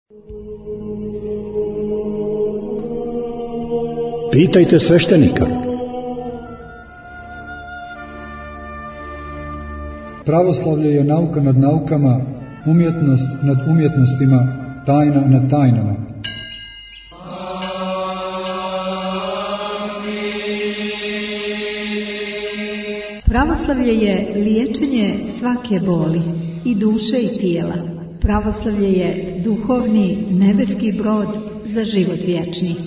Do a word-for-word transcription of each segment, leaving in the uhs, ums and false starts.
Pitajte sveštenika. Pravoslavlje je nauka nad naukama, umjetnost nad umjetnostima, tajna nad tajnama. Pravoslavlje je liječenje svake boli, i duše i tijela. Pravoslavlje je duhovni nebeski brod za život vječni.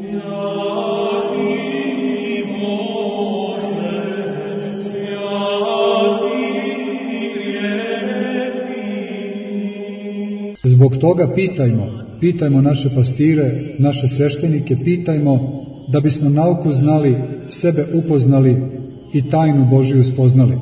Zbog toga pitajmo, pitajmo naše pastire, naše sveštenike, pitajmo da bismo nauku znali, sebe upoznali i tajnu Božiju spoznali.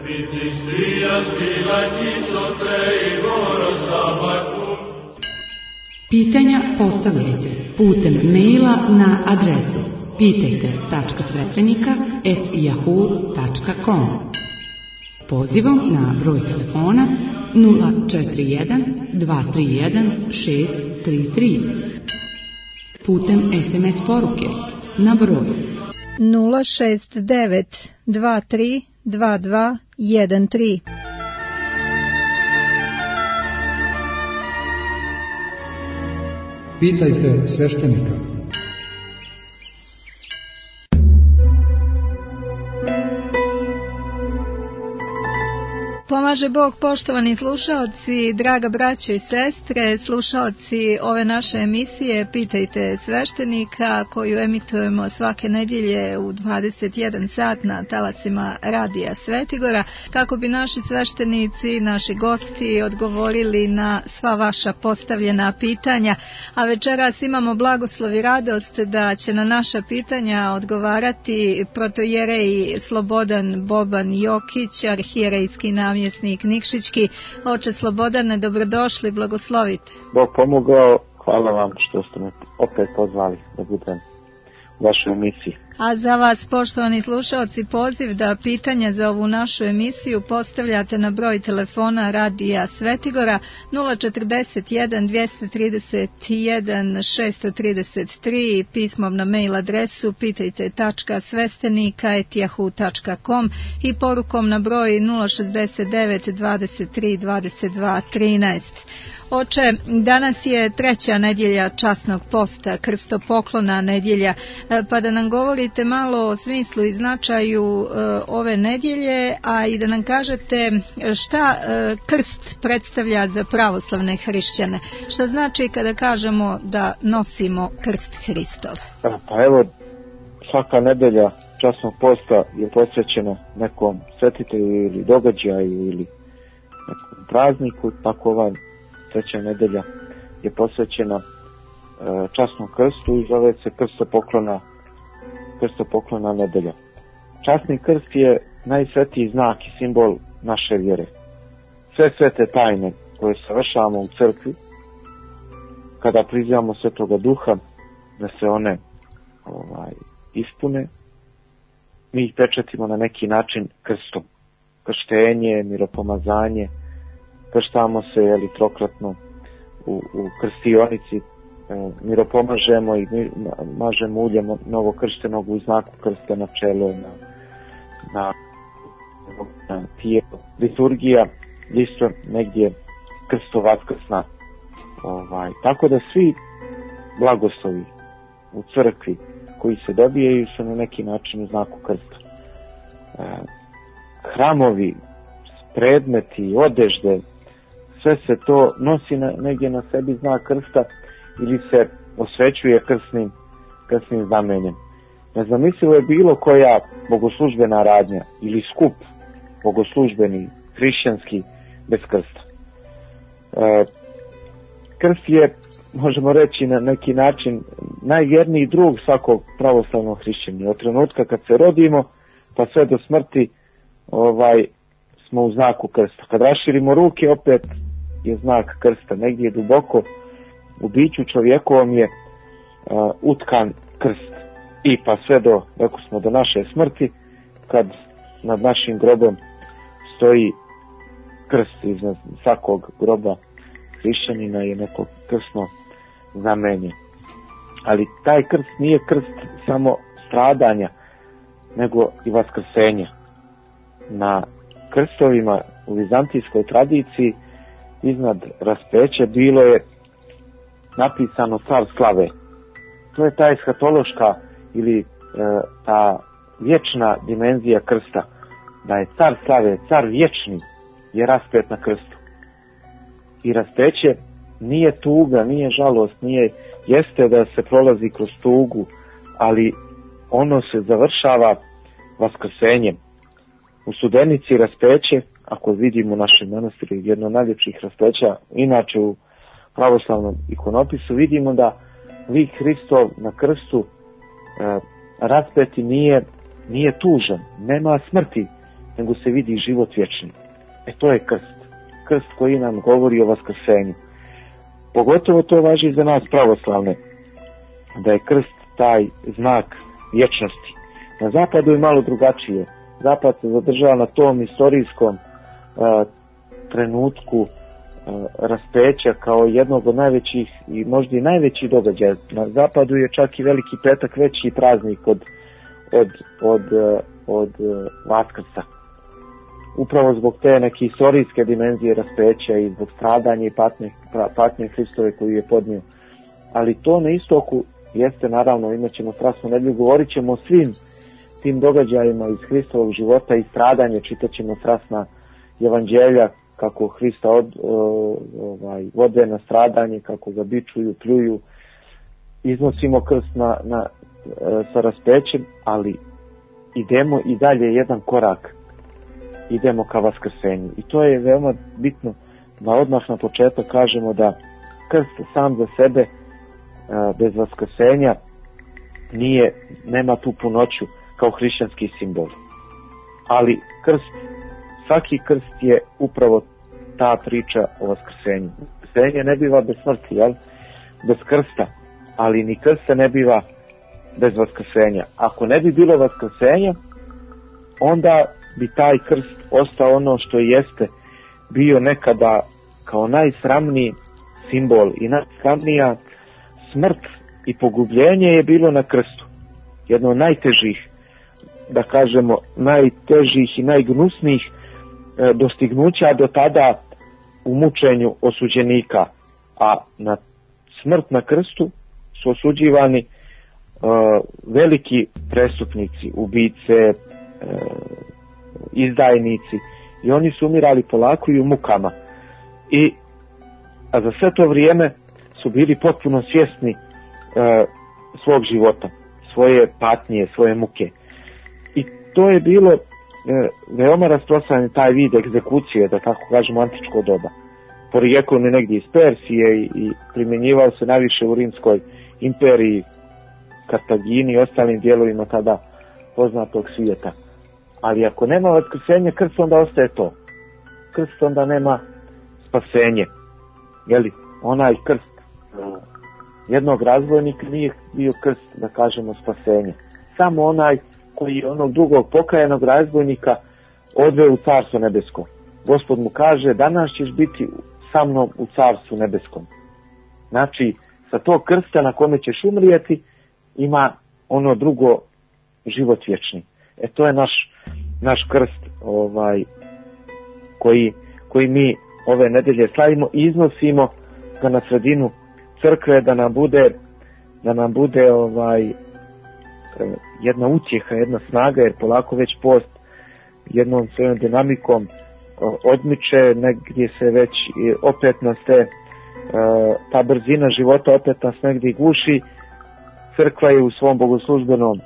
Pitanja postavljajte putem maila na adresu pitajte tačka sveštenika at yahoo tačka com, pozivom na broj telefona nula četiri jedan dva tri jedan šest tri tri, putem es em es poruke na broj nula šest devet dva tri dva dva jedan tri. Pitajte sveštenika. Pomaže Bog, poštovani slušaoci, draga braćo i sestre, slušaoci ove naše emisije Pitajte sveštenika, koju emitujemo svake nedjelje u dvadeset jedan sat na talasima Radija Svetigora, kako bi naši sveštenici, naši gosti odgovorili na sva vaša postavljena pitanja. A večeras imamo blagoslov i radost da će na naša pitanja odgovarati protojerej Slobodan Boban Jokić, arhijerejski namjesnik Nikšićki. Oče Slobodane, dobrodošli, blagoslovite. Bog pomogao, hvala vam što ste me opet pozvali da budem u vašoj emisiji. A za vas, poštovani slušalci, poziv da pitanja za ovu našu emisiju postavljate na broj telefona Radija Svetigora nula četrdeset jedan dvjesto trideset jedan šesto trideset tri, pismom na mail adresu pitajte tačka sveštenika at yahoo tačka com i porukom na broj nula šezdeset devet dvadeset tri dvadeset dva trinaest. Oče, danas je treća nedjelja časnog posta, krstopoklona nedjelja, pa da nam govorite malo o smislu i značaju e, ove nedjelje, a i da nam kažete šta e, krst predstavlja za pravoslavne hrišćane. Šta znači kada kažemo da nosimo krst Hristov? Pa evo, svaka nedjelja časnog posta je posvećena nekom svetitelju ili događaju ili nekom prazniku, tako ova treća nedelja je posvećena e, časnom krstu i zove se krstopoklona, krstopoklona nedelja. Časni krst je najsvetiji znak i simbol naše vjere. Sve svete tajne koje savršavamo u crkvi, kada prizivamo Svetoga Duha da se one ovaj, ispune, mi ih pečatimo na neki način krstom. Krštenje, miropomazanje, krštamo se jeli, trokratno u, u krstionici, e, miropomažemo i mi mažemo uljem novokrštenog u znaku krsta na čelo, na, na, na tijelo. Liturgija isto negdje krstovaskrsna. Ovaj, tako da svi blagoslovi u crkvi koji se dobijaju su na neki način u znaku krsta. E, hramovi, predmeti, odežde, sve se to nosi na, negdje na sebi znak krsta ili se osvećuje krsnim, krsnim znamenjem. Nezamislivo je bilo koja bogoslužbena radnja ili skup bogoslužbeni, hrišćanski, bez krsta. E, krst je, možemo reći na neki način, najvjerniji drug svakog pravoslavnog hrišćanina. Od trenutka kad se rodimo pa sve do smrti ovaj, smo u znaku krsta. Kad raširimo ruke, opet je znak krsta. Negdje duboko u biću čovjekovom je uh, utkan krst. I pa sve do, rekao smo, do naše smrti, kad nad našim grobom stoji krst iznad svakog groba hrišćanina je neko krsno znamenje. Ali taj krst nije krst samo stradanja, nego i vaskrsenja. Na krstovima u vizantijskoj tradiciji iznad raspeća bilo je napisano car slave. To je ta eshatološka ili e, ta vječna dimenzija krsta, da je car slave, car vječni je raspet na krstu. I raspeće nije tuga, nije žalost, nije, jeste da se prolazi kroz tugu, ali ono se završava vaskrsenjem. U Studenici raspeće, ako vidimo u našem manastiru jedno od najljepših raspeća, inače u pravoslavnom ikonopisu, vidimo da lik Hristov na krstu e, raspeti nije, nije tužan, nema smrti, nego se vidi život vječni. E to je krst. Krst koji nam govori o vaskrsenju. Pogotovo to važi za nas pravoslavne, da je krst taj znak vječnosti. Na zapadu je malo drugačije. Zapad se zadržava na tom istorijskom uh, trenutku uh, raspeća kao jednog od najvećih i možda i najveći događaj. Na zapadu je čak i Veliki petak veći praznik od, od, od, uh, od uh, Vaskrsa. Upravo zbog te neke istorijske dimenzije raspeća i zbog stradanja i patnje, patnje Hristove koju je podnio. Ali to na istoku jeste, naravno, imat ćemo strasnu nedjelju, govorit ćemo o svim tim događajima iz Hristovog života i stradanje, čitat ćemo strasna evanđelja, kako Hrista od, ovaj, vode na stradanje, kako ga bičuju, pljuju, iznosimo krst na, na, sa raspećem, ali idemo i dalje jedan korak, idemo ka vaskrsenju. I to je veoma bitno da odmah na početku kažemo da krst sam za sebe bez vaskrsenja nije, nema tu punoću kao hrišćanski simbol. Ali krst, svaki krst je upravo ta priča o vaskrsenju. Vaskrsenje ne biva bez smrti, jel? Bez krsta, ali ni krst se ne biva bez vaskrsenja. Ako ne bi bilo vaskrsenja, onda bi taj krst ostao ono što jeste bio nekada kao najsramniji simbol i najsramnija smrt i pogubljenje je bilo na krstu. Jedno od najtežih, da kažemo, najtežih i najgnusnijih e, dostignuća do tada u mučenju osuđenika, a na smrt na krstu su osuđivani e, veliki prestupnici, ubice, e, izdajnici, i oni su umirali polako i u mukama. I, a za sve to vrijeme su bili potpuno svjesni e, svog života, svoje patnje, svoje muke. I to je bilo e, veoma rasprostranjen taj vid egzekucije, da tako kažemo, antičko doba. Porijeklom je negdje iz Persije i, i primjenjivao se najviše u Rimskoj imperiji, Kartagini i ostalim dijelovima tada poznatog svijeta. Ali ako nema vaskrsenja, krst onda ostaje to. Krst onda nema spasenje. Jeli, onaj krst jednog razbojnika nije bio krst, da kažemo, spasenje. Samo onaj koji je onog drugog pokajanog razbojnika odveo u carstvo nebesko. Gospod mu kaže, danas ćeš biti sa mnom u carstvu nebeskom. Znači, sa tog krsta na kome ćeš umrijeti, ima ono drugo, život vječni. E to je naš, naš krst ovaj, koji, koji mi ove nedelje slavimo i iznosimo ga na sredinu crkve, da nam bude, da nam bude ovaj, jedna utjeha, jedna snaga, jer polako već post jednom svojom dinamikom odmiče, negdje se već opet nas te, ta brzina života opet nas negdje guši. Crkva je u svom bogoslužbenom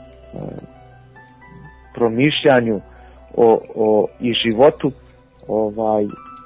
promišljanju o, o i životu ovaj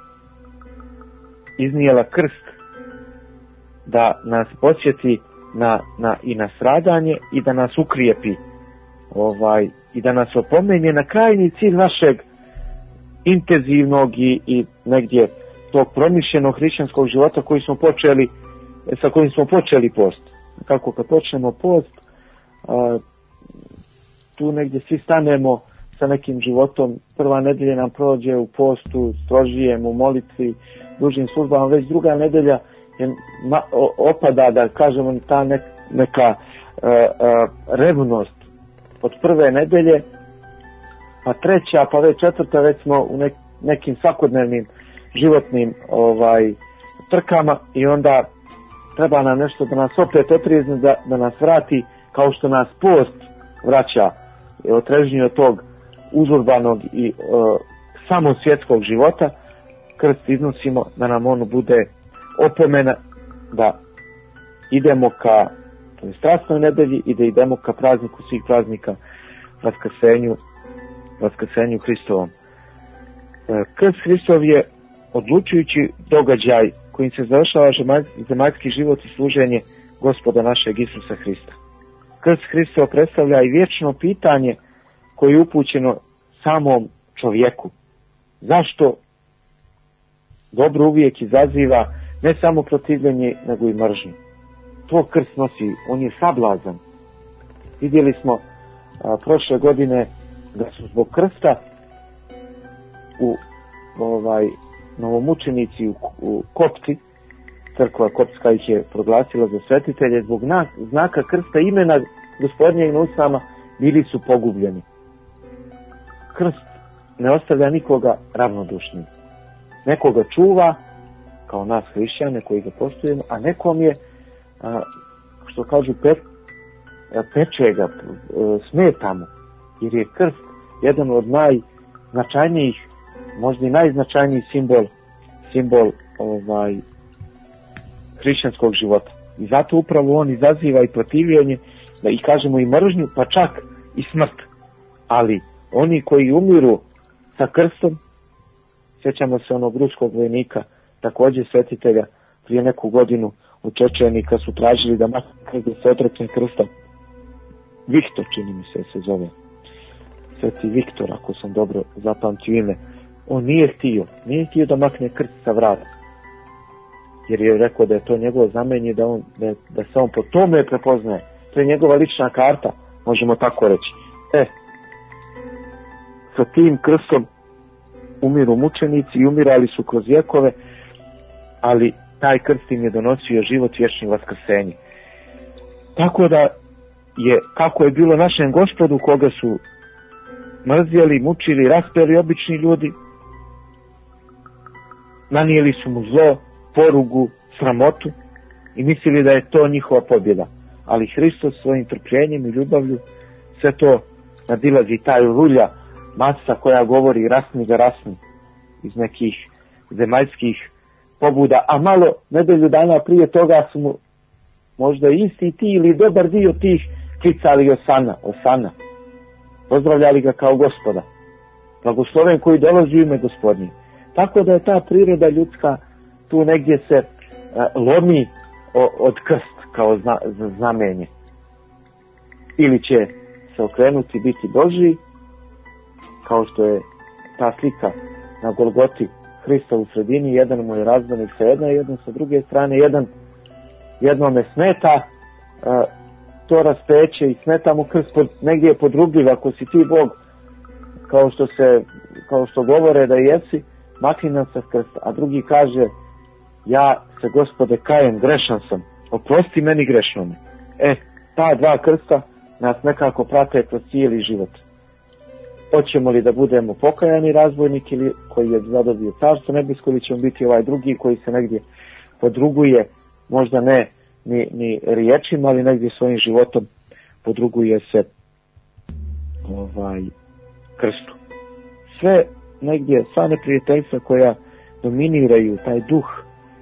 iznijela krst da nas podsjeti na, na, i na stradanje i da nas ukrijepi ovaj, i da nas opomenje na krajnji cilj našeg intenzivnog i, i negdje tog promišljenog hrišćanskog života koji smo počeli, sa kojim smo počeli post. Kako kad počnemo post, a, tu negdje svi stanemo sa sa nekim životom. Prva nedelja nam prođe u postu, strožijem, u molitvi, dužim službama, već druga nedelja je ma, o, opada, da kažemo, ta nek, neka uh, uh, revnost od prve nedelje, pa treća, pa već četvrta, već smo u nek, nekim svakodnevnim životnim ovaj trkama i onda treba nam nešto da nas opet otrijezne, da, da nas vrati, kao što nas post vraća otrežnje od tog užurbanog i uh, samo svjetskog života. Krst iznosimo da nam ono bude opomena da idemo ka strasnoj nedelji i da idemo ka prazniku svih praznika, vaskrsenju, vaskrsenju Hristovom. Krst Hristov je odlučujući događaj kojim se završava zemaljski život i služenje Gospoda našeg Isusa Hrista. Krst Hristov predstavlja i vječno pitanje koje je upućeno samom čovjeku. Zašto dobro uvijek izaziva ne samo protivljenje, nego i mržnju? To krst nosi, on je sablazan. Vidjeli smo a, prošle godine da su zbog krsta u ovaj novomučenici u, u Kopti, crkva koptska ih je proglasila za svetitelje, zbog nas, znaka krsta imena Gospodnjeg na usnama bili su pogubljeni. Krst ne ostavlja nikoga ravnodušnim. Nekoga čuva, kao nas hrišćane koji ga poštujemo, a nekom je, a, što kažu, pe, peče ga, smeta mu, jer je krst jedan od najznačajnijih, možda i najznačajniji simbol, simbol ovaj, hrišćanskog života. I zato upravo on izaziva i protivljenje, da i kažemo i mržnju, pa čak i smrt. Ali oni koji umiru sa krstom, sjećamo se onog ruskog vojnika, također svetitelja, prije neku godinu u Čečeni, kad su tražili da makne da se odrekne krsta. Viktor, čini mi se se zove. Sveti Viktor, ako sam dobro zapamtio ime. On nije htio, nije htio da makne krst sa vrata. Jer je rekao da je to njegovo znamenje, da, on, da, da se on po tome prepoznaje. To je njegova lična karta, možemo tako reći. E, sa tim krstom umiru mučenici i umirali su kroz vjekove, ali taj krst im je donosio život, vječni, vaskrsenje. Tako da je, kako je bilo našem Gospodu, koga su mrzjeli, mučili, raspeli obični ljudi, nanijeli su mu zlo, porugu, sramotu i mislili da je to njihova pobjeda. Ali Hristos svojim trpljenjem i ljubavlju sve to nadilazi, taj rulja masa koja govori rasni ga rasni iz nekih zemaljskih pobuda, a malo nedelju dana prije toga su mu možda isti ti ili dobar dio tih klicali Osana, Osana. Pozdravljali ga kao Gospoda. Blagosloven koji dolazi u ime Gospodnje. Tako da je ta priroda ljudska tu negdje se uh, lomi o, od krst kao zna, za znamenje. Ili će se okrenuti biti Božji, kao što je ta slika na Golgoti, Hrista u sredini, jedan mu je razvanik sa jedne, jedan sa druge strane, jedan jednome smeta uh, to raspeće i smeta mu krst, pod, negdje je podrugljiv, ako si ti Bog, kao što se, kao što govore da jesi, makni nam se krsta, a drugi kaže, ja se Gospode kajem, grešan sam, oprosti meni grešnome. E, ta dva krsta nas nekako prate kroz cijeli život. Hoćemo li da budemo pokajani razbojnik ili koji je zadobio carstvo nebesko, ili ćemo biti ovaj drugi koji se negdje podruguje, možda ne ni, ni riječima, ali negdje svojim životom podruguje se ovaj krstu. Sve negdje, sva neprijateljstva koja dominiraju, taj duh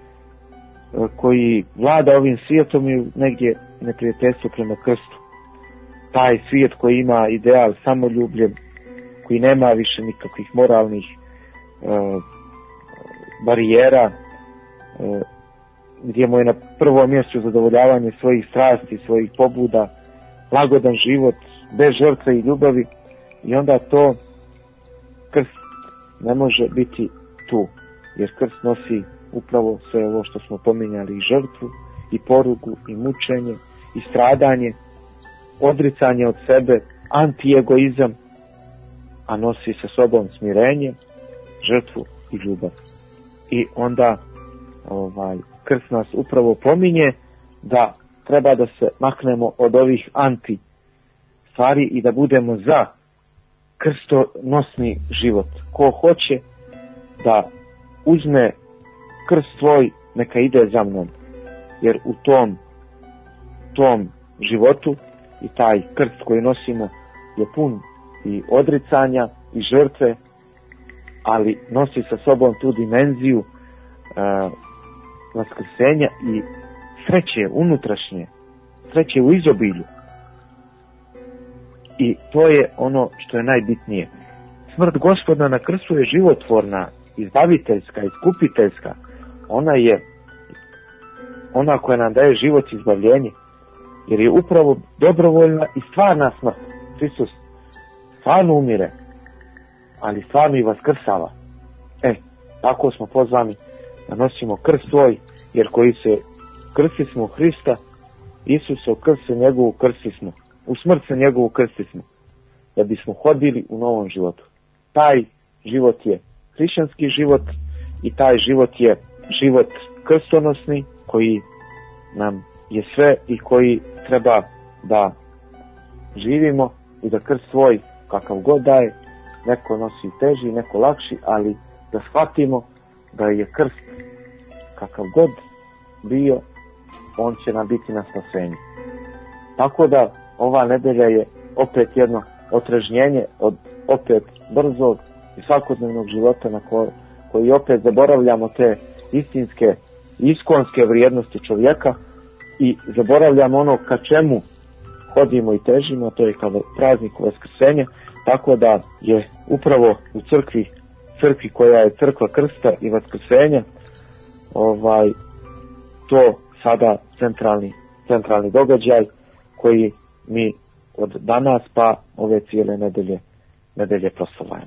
koji vlada ovim svijetom, je negdje neprijateljstvo prema krstu. Taj svijet koji ima ideal samoljublje, koji nema više nikakvih moralnih e, barijera, e, gdje mu je na prvom mjestu zadovoljavanje svojih strasti, svojih pobuda, lagodan život, bez žrtve i ljubavi, i onda to krst ne može biti tu, jer krst nosi upravo sve ovo što smo pominjali, i žrtvu, i porugu, i mučenje, i stradanje, odricanje od sebe, antiegoizam, a nosi sa sobom smirenje, žrtvu i ljubav. I onda ovaj, krst nas upravo pominje da treba da se maknemo od ovih anti stvari i da budemo za krstonosni život. Ko hoće da uzme krst svoj, neka ide za mnom, jer u tom tom životu i taj krst koji nosimo je pun i odricanja i žrtve, ali nosi sa sobom tu dimenziju uh, vaskrsenja i sreće unutrašnje, sreće u izobilju. I to je ono što je najbitnije. Smrt Gospoda na krstu je životvorna, izbaviteljska, iskupiteljska. Ona je ona koja nam daje život i izbavljenje, jer je upravo dobrovoljna i stvarna smrt. Hristos stvarno umire, ali stvarno i vaskrsava. E, tako smo pozvani da nosimo krst svoj, jer koji se krsti smo Hrista, Isusa u krst se njegovu krsti smo, u smrt se njegovu krsti smo, da bismo hodili u novom životu. Taj život je hrišćanski život i taj život je život krstonosni koji nam je sve i koji treba da živimo i da krst svoj kakav god daje, neko nosi teži, neko lakši, ali da shvatimo da je krst kakav god bio, on će nam biti na spasenju. Tako da ova nedelja je opet jedno otrežnjenje od opet brzog i svakodnevnog života na ko, koji opet zaboravljamo te istinske, iskonske vrijednosti čovjeka i zaboravljamo ono ka čemu hodimo i težimo, to je kao praznik vaskrsenja, tako da je upravo u crkvi, crkvi koja je crkva krsta i vaskrsenja, ovaj, to sada centralni, centralni događaj koji mi od danas pa ove cijele nedelje, nedelje proslavljamo.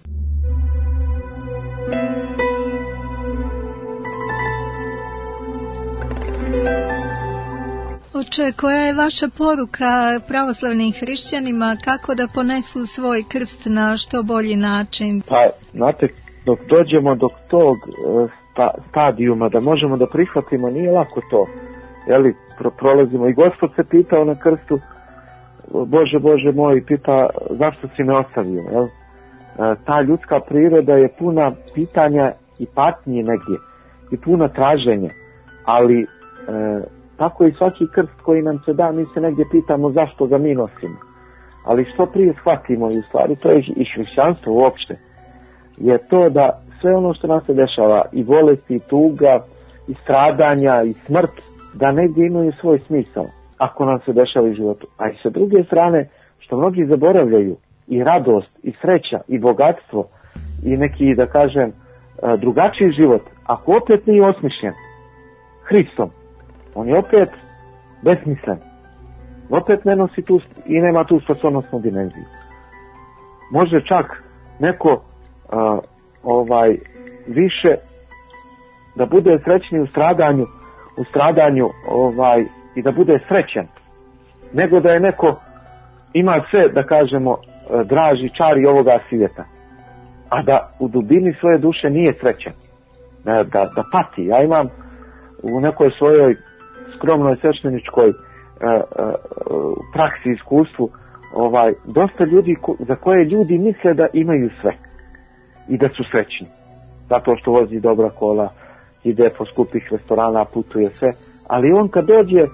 Oče, koja je vaša poruka pravoslavnim hrišćanima kako da ponesu svoj krst na što bolji način? Pa, znate, dok dođemo do tog sta, stadijuma da možemo da prihvatimo, nije lako to. Jeli, pro, prolazimo. I Gospod se pitao na krstu, Bože, Bože moj, pita zašto si me ostavio. Jel? Ta ljudska priroda je puna pitanja i patnji negdje i puna traženja, ali e, tako i svaki krst koji nam se da, mi se negdje pitamo zašto ga mi nosimo. Ali što prije shvatimo, i u stvari to je i hrišćanstvo uopšte, je to da sve ono što nas se dešava, i bolesti, i tuga, i stradanja, i smrt, da negdje imaju svoj smisao, ako nam se dešava u životu. A i sa druge strane, što mnogi zaboravljaju, i radost, i sreća, i bogatstvo, i neki, da kažem, drugačiji život, ako opet nije osmišljen Hristom, on je opet besmislen. Opet ne nosi tu i nema tu spasonosnu dimenziju. Može čak neko uh, ovaj više da bude srećni u stradanju, u stradanju ovaj i da bude srećan, nego da je neko ima sve, da kažemo, draži čari ovoga svijeta, a da u dubini svoje duše nije srećan, da, da, da pati. Ja imam u nekoj svojoj skromnoj svešteničkoj uh, uh, praksi, iskustvu, ovaj, dosta ljudi ko, za koje ljudi misle da imaju sve i da su srećni, zato što vozi dobra kola, ide po skupih restorana, putuje sve, ali on kad dođe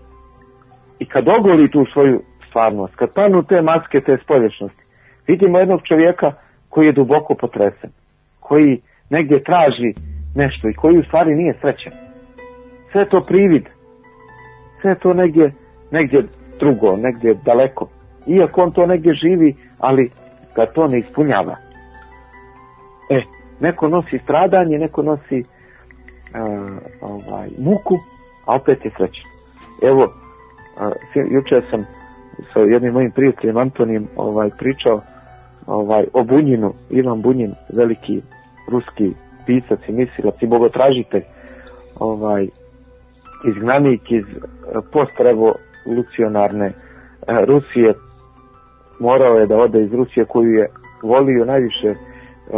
i kad ogoli tu svoju stvarnost, kad panu te maske, te spolječnosti, vidimo jednog čovjeka koji je duboko potresen, koji negdje traži nešto i koji u stvari nije srećan. Sve je to privid, sve je to negdje, negdje drugo, negdje daleko. Iako on to negdje živi, ali ga to ne ispunjava. E, neko nosi stradanje, neko nosi uh, ovaj, muku, a opet je srećan. Evo, uh, jučer sam sa jednim mojim prijateljem Antonijem ovaj, pričao ovaj, o Bunjinu. Ivan Bunjin, veliki ruski pisac i mislilac i bogotražitelj, ovaj, izgnanik iz postrevolucionarne uh, Rusije, morao je da ode iz Rusije koju je volio najviše, e,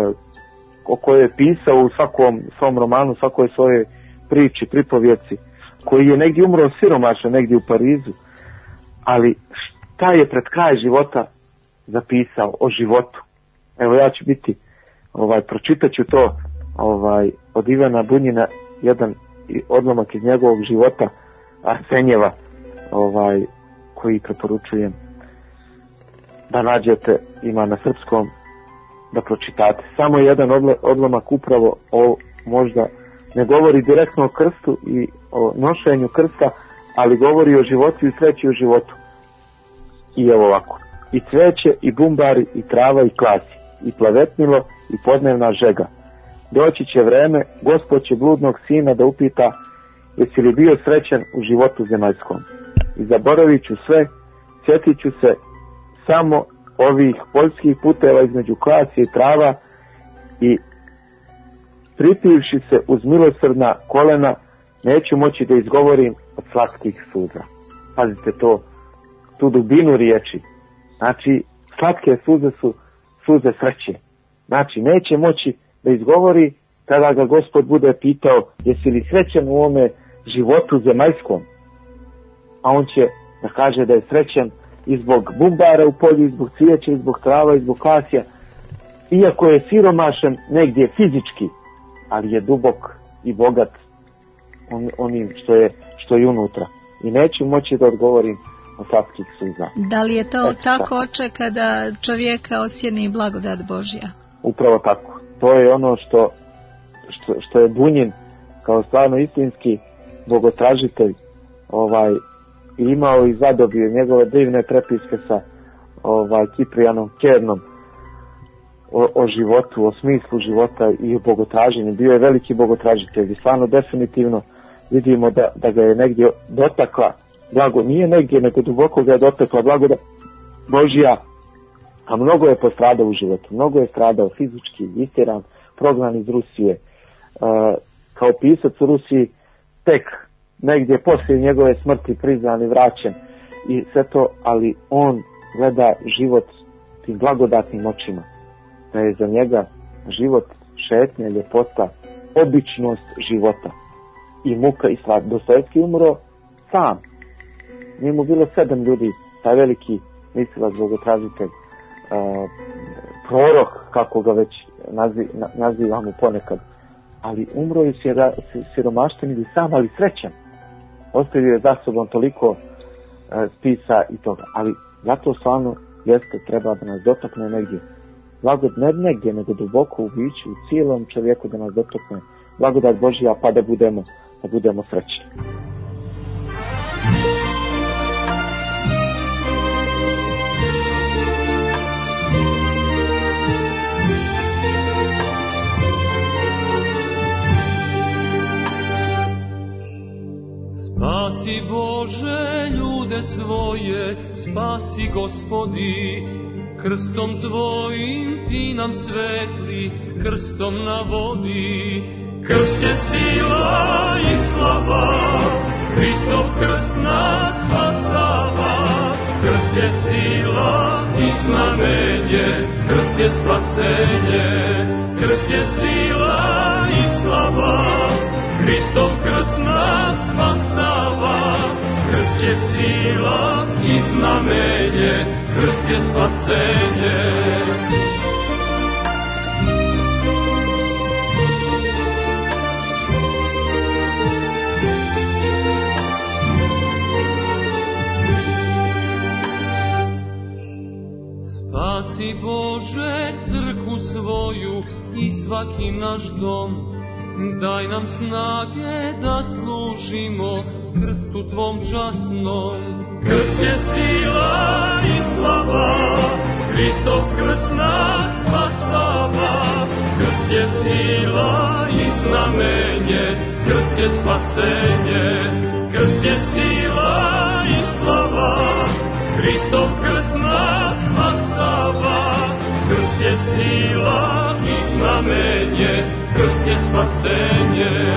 o kojoj je pisao u svakom svom romanu, svakoj svojoj priči, pripovjeci, koji je negdje umro siromašan, negdje u Parizu, ali šta je pred kraj života zapisao o životu. Evo ja ću biti, ovaj, pročitat ću to ovaj, od Ivana Bunjina, jedan odlomak iz njegovog života, Arsenjeva, ovaj, koji preporučujem da nađete, ima na srpskom, da pročitate. Samo jedan odlomak upravo o, možda ne govori direktno o krstu i o nošenju krsta, ali govori o životu i sreći u životu. I evo ovako: i cveće, i bumbari, i trava, i klasi, i plavetnilo, i podnevna žega. Doći će vreme, Gospod će bludnog sina da upita: jesi li bio srećan u životu zemaljskom? I zaboravit ću sve, sjetit ću se samo ovih poljskih puteva između klasi i trava i pripivši se uz milosrdna kolena, neću moći da izgovorim od slatkih suza. Pazite to, tu dubinu riječi. Znači, slatke suze su suze sreće. Znači, neće moći da izgovori kada ga Gospod bude pitao: jesi li srećan u ovome životu zemaljskom? A on će da kaže da je srećan i zbog bumbara u polju, i zbog cvijeća, i zbog trava, i zbog klasija, iako je siromašan negdje fizički, ali je dubok i bogat on, onim što je, što je unutra. I neću moći da odgovorim od slatkih suza. Da li je to Eto, tako, oče, kada čovjeka osjeni blagodat Božja? Upravo tako. To je ono što, što, što je Bunjin kao stvarno istinski bogotražitelj ovaj, imao i zadobio njegove divne prepiske sa ovaj, Kiprijanom Kernom o, o životu, o smislu života i o bogotraženju. Bio je veliki bogotražitelj i stvarno definitivno vidimo da, da ga je negdje dotakla blago, nije negdje, nego duboko ga je dotakla blagodat Božja, a mnogo je postradao u životu, mnogo je stradao fizički, istiran, prognan iz Rusije, e, kao pisac u Rusiji tek negdje poslije njegove smrti priznan i vraćen i sve to, ali on gleda život tim blagodatnim očima, da je za njega život šetnja, ljepota, običnost života i muka i slad. Dostojevski umro sam, nije mu bilo sedam ljudi, taj veliki mislilac, bogotražitelj, Uh, prorok, kako ga već nazi, na, nazivamo ponekad, ali umro je sira, siromašten ili sam, ali srećan. Ostavio je za sobom toliko uh, spisa i toga, ali zato stvarno jeste, treba da nas dotakne negdje. Blagodat ne negdje, nego duboko u biću, u cijelom čovjeku da nas dotakne blagodat Božja, pa da budemo, da budemo srećni. Spasi Bože ljude svoje, spasi Gospodi, krstom Tvojim Ti nam svetli, krstom na vodi. Krst je sila i slava, Hristov krst nas spasava. Krst je sila i znamenje, krst je spasenje. Krst je sila i slava, Hristov krst nas spasava. Krst je sila i znamenje, krst je spasenje. Spasi Bože crkvu svoju i svaki naš dom, daj nam snage da služimo krstu Tvom časnom. Krst je sila i slava, Hristov krst nas spasava. Krst je sila i znamenje, krst je spasenje. Krst je sila i slava, Hristov krst nas spasava. Krst je sila i znamenje, krst je spasenje.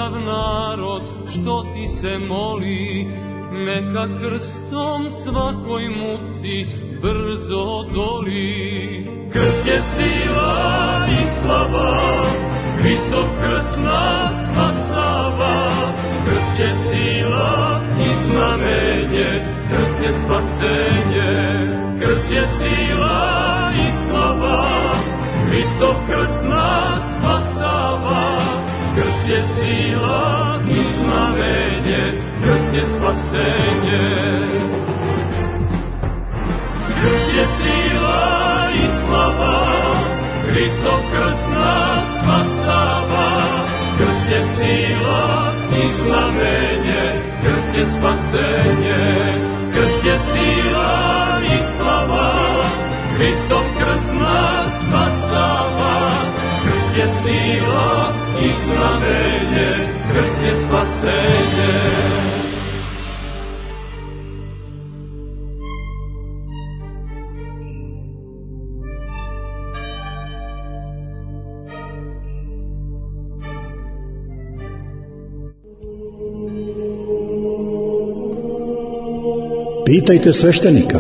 sav narod što ti se moli, neka krstom svakoj muci brzo doli. Krst je sila i slava, Hristov krst nas spasava. Krst je sila i znamenje, krst je spasenje. Krst je sila i slava, Hristov krst nas spasava. Krst je sila i znamenje, krst je spasenje. Krst je sila i slava, Hristov krst nas spasava. Krst je sila i znamenje, krst je spasenje. Krst je sila i slava, Hristov krst nas spasava. Krst je sila i znamenje, krst je spasenje. Pitajte sveštenika.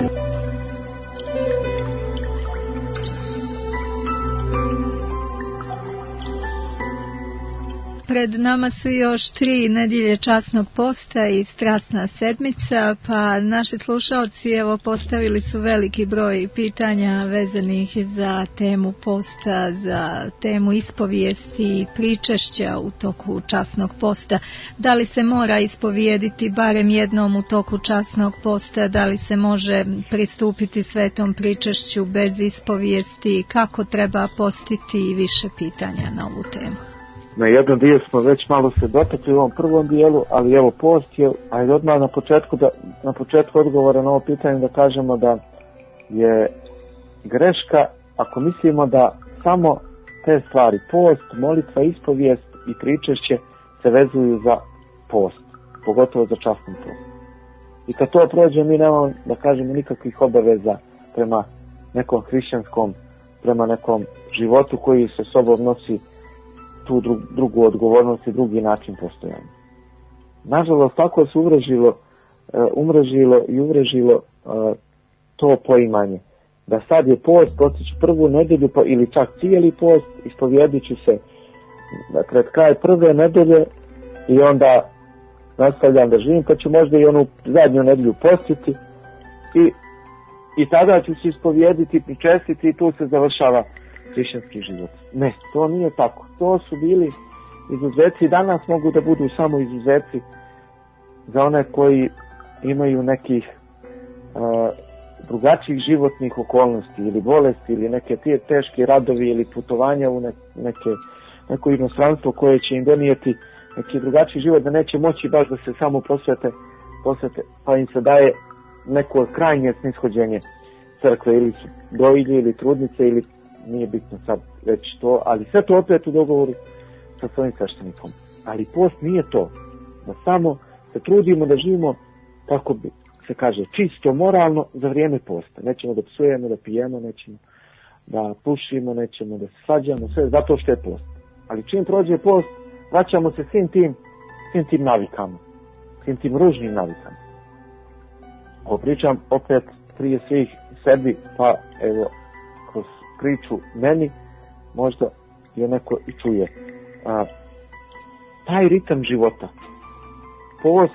Pred nama su još tri nedjelje časnog posta i strasna sedmica, pa naši slušalci evo postavili su veliki broj pitanja vezanih za temu posta, za temu ispovijesti i pričešća u toku časnog posta. Da li se mora ispovijediti barem jednom u toku časnog posta, da li se može pristupiti svetom pričešću bez ispovijesti, kako treba postiti i više pitanja na ovu temu. Na jednom dio smo već malo se dotakli u ovom prvom dijelu, ali evo post je, ajde odmah na početku, da, na početku odgovora na ovo pitanje da kažemo da je greška ako mislimo da samo te stvari, post, molitva, ispovijest i pričešće se vezuju za post, pogotovo za časni post. I kad to prođe, mi nemamo, da kažemo, nikakvih obaveza prema nekom hrišćanskom, prema nekom životu koji sa sobom nosi tu drugu odgovornost i drugi način postojanja. Nažalost, tako se umrežilo, umrežilo i uvrežilo to poimanje. Da sad je post, postiću prvu nedelju pa, ili čak cijeli post, ispovijedit ću se pred kraj prve nedelje i onda nastavljam da živim, pa ću možda i onu zadnju nedelju postiti i, i tada ću se ispovijediti, pričestiti i tu se završava hrišćanski život. Ne, to nije tako. To su bili izuzeci i danas mogu da budu samo izuzeci za one koji imaju nekih uh, drugačijih životnih okolnosti ili bolesti ili neke tije teške radovi ili putovanja u ne, neke, neko inostranstvo koje će im donijeti neki drugačiji život, da neće moći baš da se samo posvete, posvete pa im se daje neko krajnje snishođenje crkve ili su dojilje ili trudnice ili nije bitno sad već to, ali sve to opet u dogovoru sa svojim sveštenikom. Ali post nije to, da samo se trudimo da živimo, tako bi se kaže, čisto moralno za vrijeme posta. Nećemo da psujemo, da pijemo, nećemo da pušimo, nećemo da se svađamo, sve zato što je post. Ali čim prođe post, vraćamo se svim tim, svim tim navikama, svim tim ružnim navikama. Ovo pričam opet prije svih sebi, pa evo, kroz priču meni, možda je neko i čuje. A, taj ritam života, post,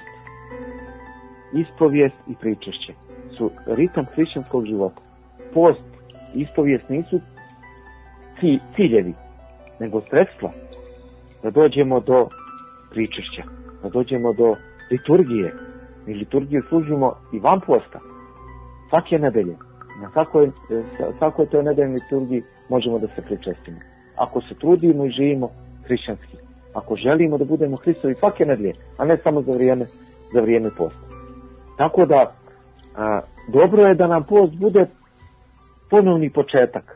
ispovijest i pričešće su ritam hrišćanskog života. Post i ispovijest nisu ciljevi, nego sredstva da dođemo do pričešća, da dođemo do liturgije. Mi liturgiju služimo i van posta, svake nedelje. Na svakoj, svakoj toj nedeljnoj liturgiji možemo da se pričestimo. Ako se trudimo i živimo hrišćanski, ako želimo da budemo Hristovi svake nedelje, a ne samo za vrijeme, za vrijeme posta. Tako da, a, dobro je da nam post bude ponovni početak,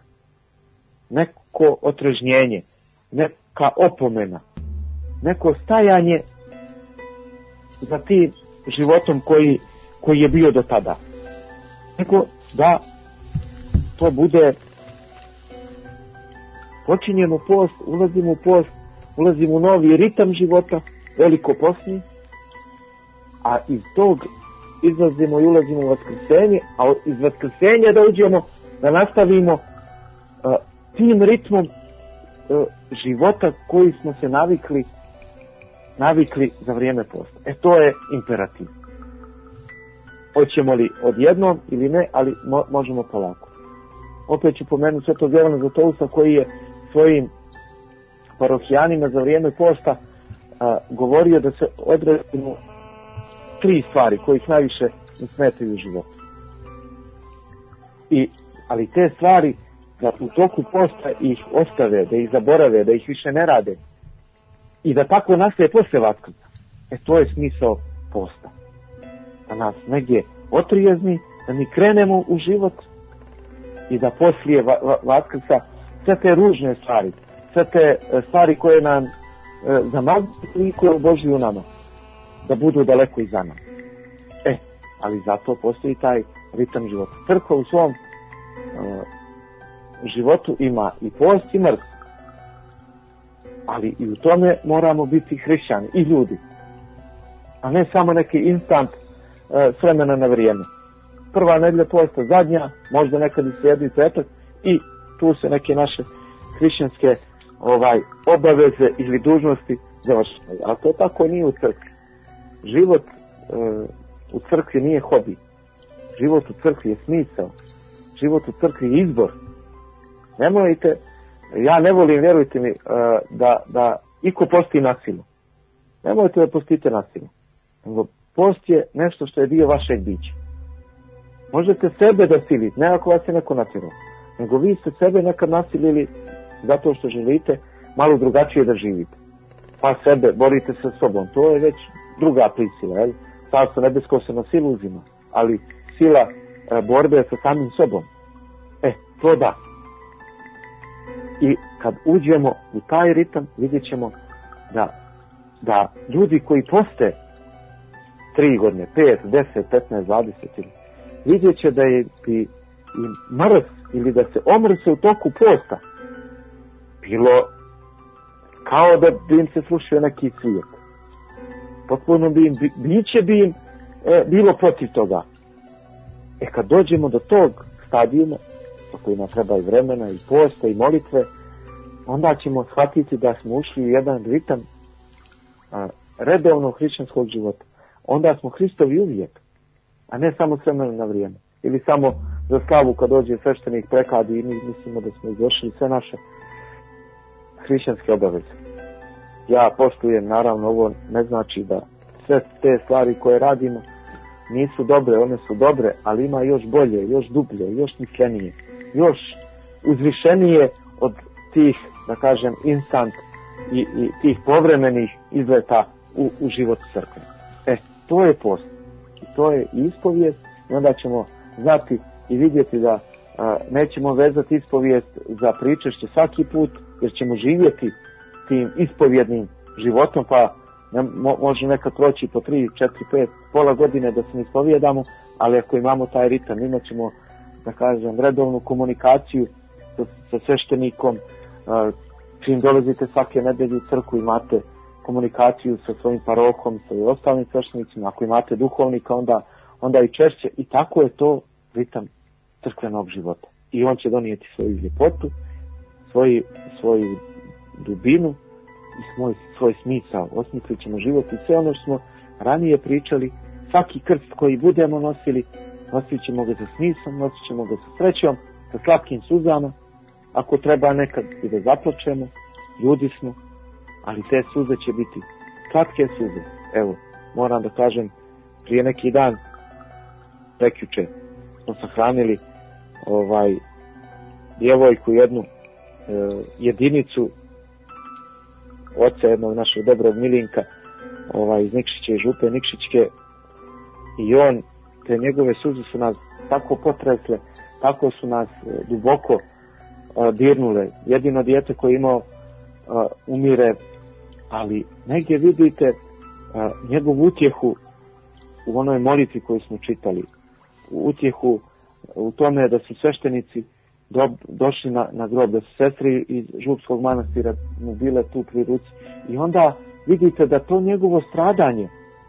neko otrežnjenje, neka opomena, neko stajanje za tim životom koji, koji je bio do tada. Neko da to bude, počinjemo post, ulazimo u post, ulazimo u novi ritam života velikoposni, a iz tog izlazimo i ulazimo u vaskrsenje, a iz vaskrsenja da uđemo, da nastavimo uh, tim ritmom uh, života koji smo se navikli navikli za vrijeme posta. E to je imperativ. Hoćemo li odjednom ili ne, ali mo, možemo polako. Opet ću pomenuti svetog Jovana Zlatousta koji je svojim parohijanima za vrijeme posta a, govorio da se odredimo tri stvari koje ih najviše ne smetaju u životu. I, ali te stvari da u toku posta ih ostave, da ih zaborave, da ih više ne rade i da tako nastaje posle Vaskrsa. E to je smisao posta. Da nas negdje otrijezni, da mi krenemo u život i da poslije va, va, Vaskrsa sve te ružne stvari, sve te stvari koje nam e, zamazuju i koje Božju u nama, da budu daleko iza nas. E, ali zato postoji taj ritam života. Crkva u svom e, životu ima i post i mrk. Ali i u tome moramo biti hrišćani i ljudi. A ne samo neki instant e, s vremena na vrijeme. Prva nedjelja posta, zadnja, možda nekad i srijedi petak i tu se neke naše hrišćanske ovaj, obaveze ili dužnosti završaju. A to tako nije u crkvi. Život e, u crkvi nije hobi. Život u crkvi je smisao. Život u crkvi je izbor. Nemojte, ja ne volim, vjerujte mi, da, da iko posti nasilu. Nemojte da postite nasilu. Nego post je nešto što je dio vašeg bića. Možete sebe da silite, ne ako vas je neko natjerao. Nego vi ste sebe nekad nasilili zato što želite malo drugačije da živite. Pa sebe, borite se s sobom. To je već druga prisila. Jel? Carstvo nebesko se na silu uzima. Ali sila e, borbe je sa samim sobom. E, to da. I kad uđemo u taj ritam, vidjet ćemo da, da ljudi koji poste tri godine, pet, deset, petnaest, dvadeset, vidjet će da je i, i mrz ili da se omrse u toku posta bilo kao da bi im se slušio neki svijet. Potpuno bi im, biće bi im e, bilo protiv toga. E kad dođemo do tog stadijuma, za kojima treba i vremena, i posta, i molitve, onda ćemo shvatiti da smo ušli u jedan ritam a, redovnog hrišćanskog života. Onda smo Hristovi uvijek, a ne samo s vremena na vrijeme. Ili samo za slavu kad dođe sveštenik prekadi i mi mislimo da smo izvršili sve naše hrišćanske obaveze. Ja poštujem, naravno, ovo ne znači da sve te stvari koje radimo nisu dobre, one su dobre, ali ima još bolje, još dublje, još mislenije, još uzvišenije od tih, da kažem, instant i, i tih povremenih izleta u, u život crkve. E, to je post. I to je ispovijest i onda ćemo znati i vidjeti da a, nećemo vezati ispovijest za pričešće svaki put, jer ćemo živjeti tim ispovjednim životom, pa ne, mo, može nekad proći po tri, četiri, pet, pola godine da se ne ispovjedamo, ali ako imamo taj ritam, imat ćemo, da kažem, redovnu komunikaciju sa, sa sveštenikom, a, čim dolazite svake nedelje u crkvu, imate komunikaciju sa svojim parohom, sa ostalim sveštenicima, ako imate duhovnika, onda, onda i češće. I tako je to ritam crkvenog života. I on će donijeti svoju ljepotu, svoj, svoju dubinu i svoj, svoj smisao. Osmislit ćemo život i sve ono što smo ranije pričali, svaki krst koji budemo nosili, nosit ćemo ga sa smislom, nosit ćemo ga sa srećom, sa slatkim suzama. Ako treba nekad i da zaplačemo, ljudi smo, ali te suze će biti slatke suze. Evo, moram da kažem, prije neki dan, prekjuče, smo sahranili ovaj, djevojku, jednu e, jedinicu oca jednog našeg dobrog Milinka, ovaj, iz Nikšiće i župe Nikšićke, i on, te njegove suze su nas tako potresle, tako su nas e, duboko e, dirnule. Jedino dijete koje je imao e, umire, ali negdje vidite e, njegovu utjehu u onoj molitvi koju smo čitali, utjehu u tome da su sveštenici do, došli na, na grob, da su sestri iz Župskog manastira mu bile tu pri ruci, i onda vidite da to njegovo stradanje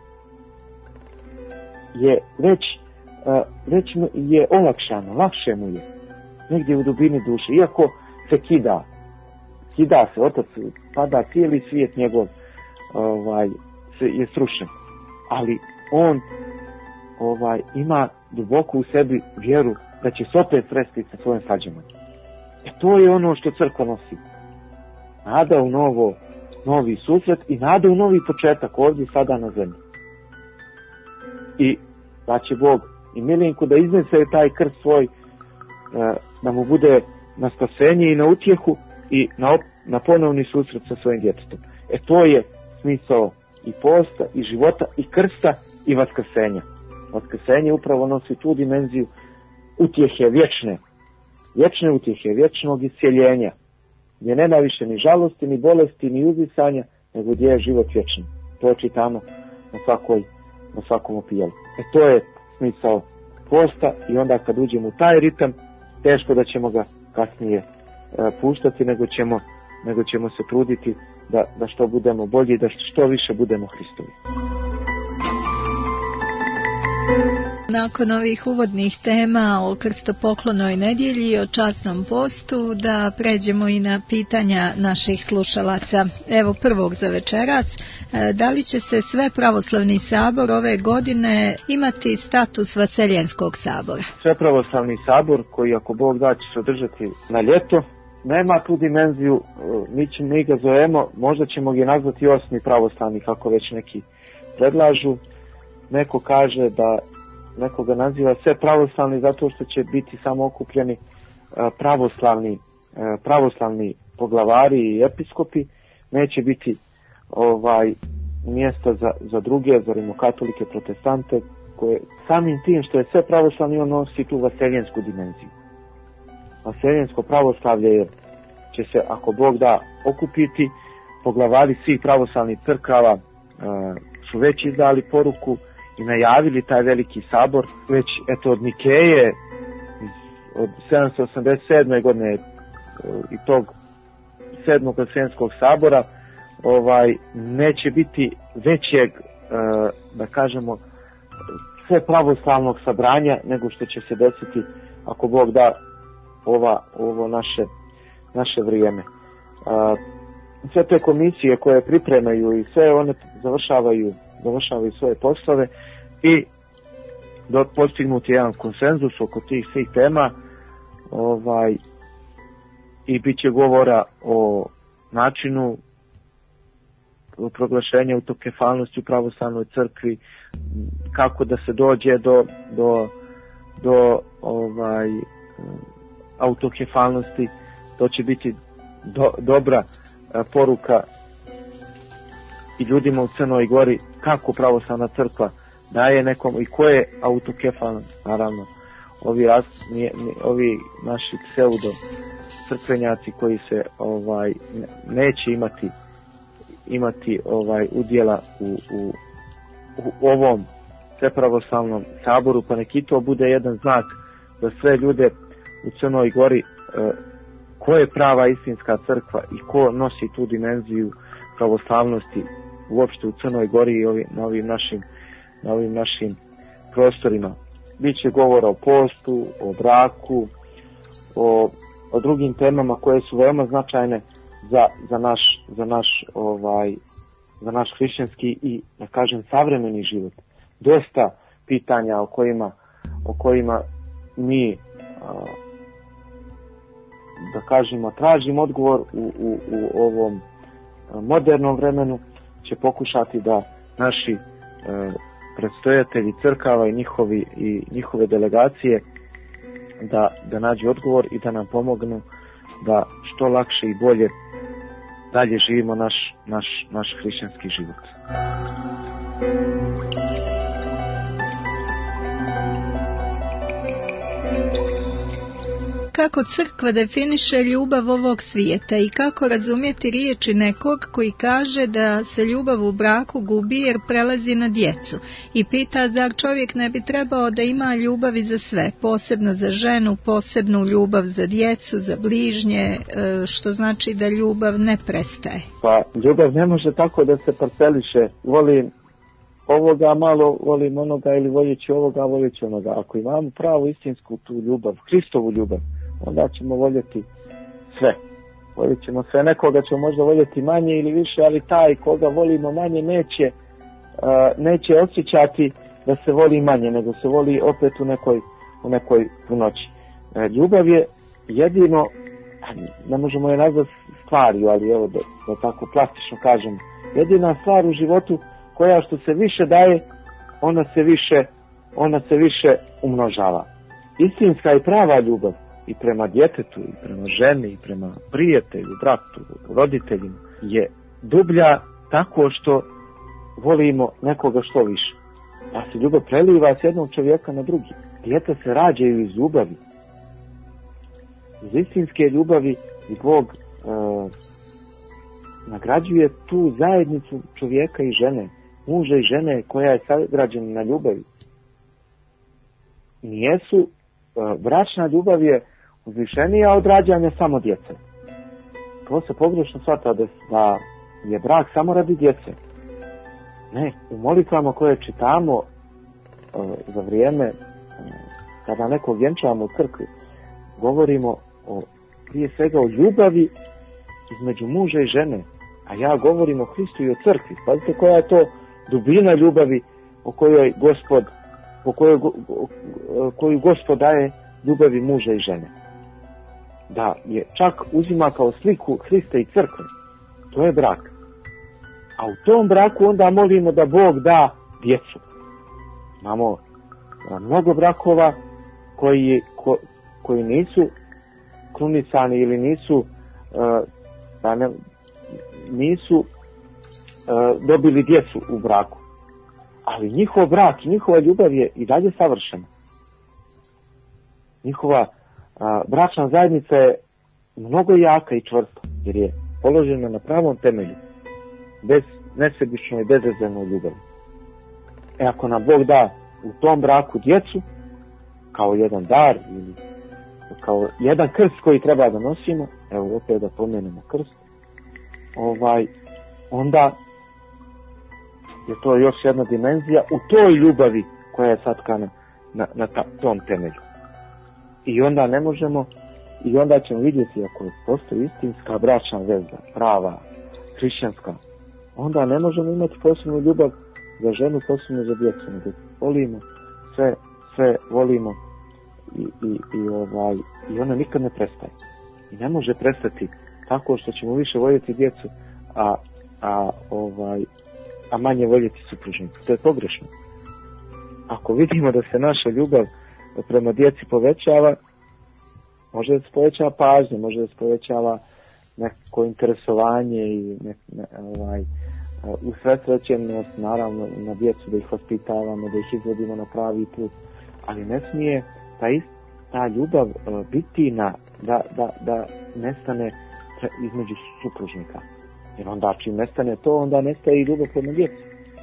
je već, već je olakšano, lakše mu je, negdje u dubini duše, iako se kida, kida se, otac pada, cijeli svijet njegov ovaj, je srušen, ali on ovaj, ima duboko u sebi vjeru da će se opet sresti sa svojim sađenom. E to je ono što crkva nosi. Nada u novo, novi susret i nada u novi početak ovdje sada na zemlji. I da će Bog i Milinku da iznese taj krst svoj, da mu bude na spasenje i na utjehu i na, op, na ponovni susret sa svojim djetetom. E to je smisao i posta, i života, i krsta, i vaskrsenja. Vaskrsenje upravo nosi tu dimenziju utjehe vječne, vječne utjehe, vječnog iscijeljenja, gdje nema više ni žalosti, ni bolesti, ni uzisanja, nego gdje je život vječni. To čitamo na, svakoj, na svakom opijelu. E to je smisao posta i onda kad uđemo u taj ritam, teško da ćemo ga kasnije e, puštati, nego ćemo, nego ćemo se truditi da, da što budemo bolji, da što više budemo Hristovi. Nakon ovih uvodnih tema o krstopoklonoj nedjelji i o časnom postu, da pređemo i na pitanja naših slušalaca. Evo prvog za večeras. Da li će se sve pravoslavni sabor ove godine imati status Vaseljenskog sabora? Sve pravoslavni sabor, koji ako Bog da će se održati na ljeto, nema tu dimenziju, mi, ćemo, mi ga zovemo, možda ćemo ga nazvati osmi pravoslavni, kako već neki predlažu. Neko kaže da neko ga naziva sve pravoslavni zato što će biti samo okupljeni pravoslavni, pravoslavni poglavari i episkopi, neće biti ovaj mjesta za, za druge, za rimokatolike, protestante, koje samim tim što je sve pravoslavni, on nosi tu vaseljensku dimenziju. Vaseljensko pravoslavlje je, će se, ako Bog da, okupiti, poglavari svih pravoslavnih crkava su već izdali poruku i najavili taj veliki sabor, već eto od Nikeje od sedamsto osamdeset sedme godine i tog sedmog Vaseljenskog sabora ovaj neće biti većeg, da kažemo, sve pravoslavnog sabranja nego što će se desiti, ako Bog da, ova, ovo naše, naše vrijeme. Sve te komisije koje pripremaju i sve one završavaju, završavaju svoje poslove i do postignuti jedan konsenzus oko tih svih tema, ovaj, i bit će govora o načinu proglašenja autokefalnosti u pravoslavnoj crkvi, kako da se dođe do, do, do ovaj, autokefalnosti. To će biti do, dobra poruka i ljudima u Crnoj Gori kako pravoslavna crkva daje nekom i ko je autokefalno. Naravno ovi, ras, nije, ovi naši pseudo crkvenjaci koji se ovaj neće imati imati ovaj udjela u, u, u ovom svepravoslavnom saboru, pa neki to bude jedan znak za sve ljude u Crnoj Gori, eh, ko je prava istinska crkva i ko nosi tu dimenziju pravoslavnosti uopšte u Crnoj Gori i ovi, na ovim našim na ovim našim prostorima. Biće govora o postu, o braku, o, o drugim temama koje su veoma značajne za, za naš, za naš, ovaj, za naš hrišćanski i, da kažem, savremeni život. Dosta pitanja o kojima, o kojima mi, a, da kažemo, tražimo odgovor u, u, u ovom modernom vremenu, će pokušati da naši a, predstojatelji crkava i njihovi i njihove delegacije da, da nađu odgovor i da nam pomognu da što lakše i bolje dalje živimo naš, naš, naš hrišćanski život. kako crkva definiše ljubav ovog svijeta i kako razumjeti riječi nekog koji kaže da se ljubav u braku gubi jer prelazi na djecu i pita zar čovjek ne bi trebao da ima ljubavi za sve, posebno za ženu, posebnu ljubav za djecu, za bližnje, što znači da ljubav ne prestaje. Pa ljubav ne može tako da se parceliše, volim ovoga malo, volim onoga ili voljeći ovoga, voljeći onoga. Ako imamo pravu istinsku tu ljubav, Hristovu ljubav, onda ćemo voljeti sve. Voljet ćemo sve, nekoga ćemo možda voljeti manje ili više, ali taj koga volimo manje neće, uh, neće osjećati da se voli manje, nego se voli opet u nekoj, u nekoj punoći. Uh, ljubav je jedino, ne možemo je nazvati stvari, ali evo da, da tako plastično kažem, jedina stvar u životu koja što se više daje, ona se više, ona se više umnožava. Istinska i prava ljubav i prema djetetu, i prema ženi, i prema prijatelju, bratu, roditeljima je dublja tako što volimo nekoga što više. Pa se ljubav preliva s jednog čovjeka na drugi. Djeca se rađaju iz ljubavi. Iz istinske ljubavi i Bog e, nagrađuje tu zajednicu čovjeka i žene, muža i žene koja je sagrađena na ljubavi. Nijesu, bračna ljubav je uzvišenija od rađanja samo djece. To se pogrešno shvata da, da je brak samo radi djece. Ne, u molitvama koje čitamo uh, za vrijeme uh, kada nekog vjenčavamo u crkvi, govorimo o, prije svega o ljubavi između muža i žene, a ja govorim o Hristu i o crkvi. Pazite koja je to dubina ljubavi o kojoj Gospod, o kojoj, o koju Gospod daje ljubavi muža i žene. Da je čak uzima kao sliku Hrista i crkve. To je brak. A u tom braku onda molimo da Bog da djecu. Imamo mnogo brakova koji, ko, koji nisu krunisani ili nisu da ne, nisu dobili djecu u braku. Ali njihov brak i njihova ljubav je i dalje savršena. Njihova a, bračna zajednica je mnogo jaka i čvrsta, jer je položena na pravom temelju, bez nesebičnoj i bezrezervnoj ljubavi. E ako nam Bog da u tom braku djecu, kao jedan dar ili kao jedan krst koji treba da nosimo, evo opet da pomenemo krst, ovaj, onda je to još jedna dimenzija u toj ljubavi koja je satkana na, na ta, tom temelju. I onda ne možemo, i onda ćemo vidjeti ako postoji istinska bračna veza, prava, hrišćanska, onda ne možemo imati posebnu ljubav za ženu, posebno za djecu, nego volimo sve, sve volimo i, i, i, ovaj, i ona nikad ne prestaje. I ne može prestati tako što ćemo više voljeti djecu, a, a ovaj a manje voljeti supružnicu. To je pogrešno. Ako vidimo da se naša ljubav prema djeci povećava, može da se povećava pažnje, može da se povećava neko interesovanje i ne, ne, ovaj, usredsrećenost, naravno na djecu da ih vaspitavamo, da ih izvodimo na pravi put, ali ne smije ta, ist, ta ljubav uh, biti na, da, da, da nestane između supružnika. Jer onda čim nestane to, onda nestaje i ljubav prema djeci.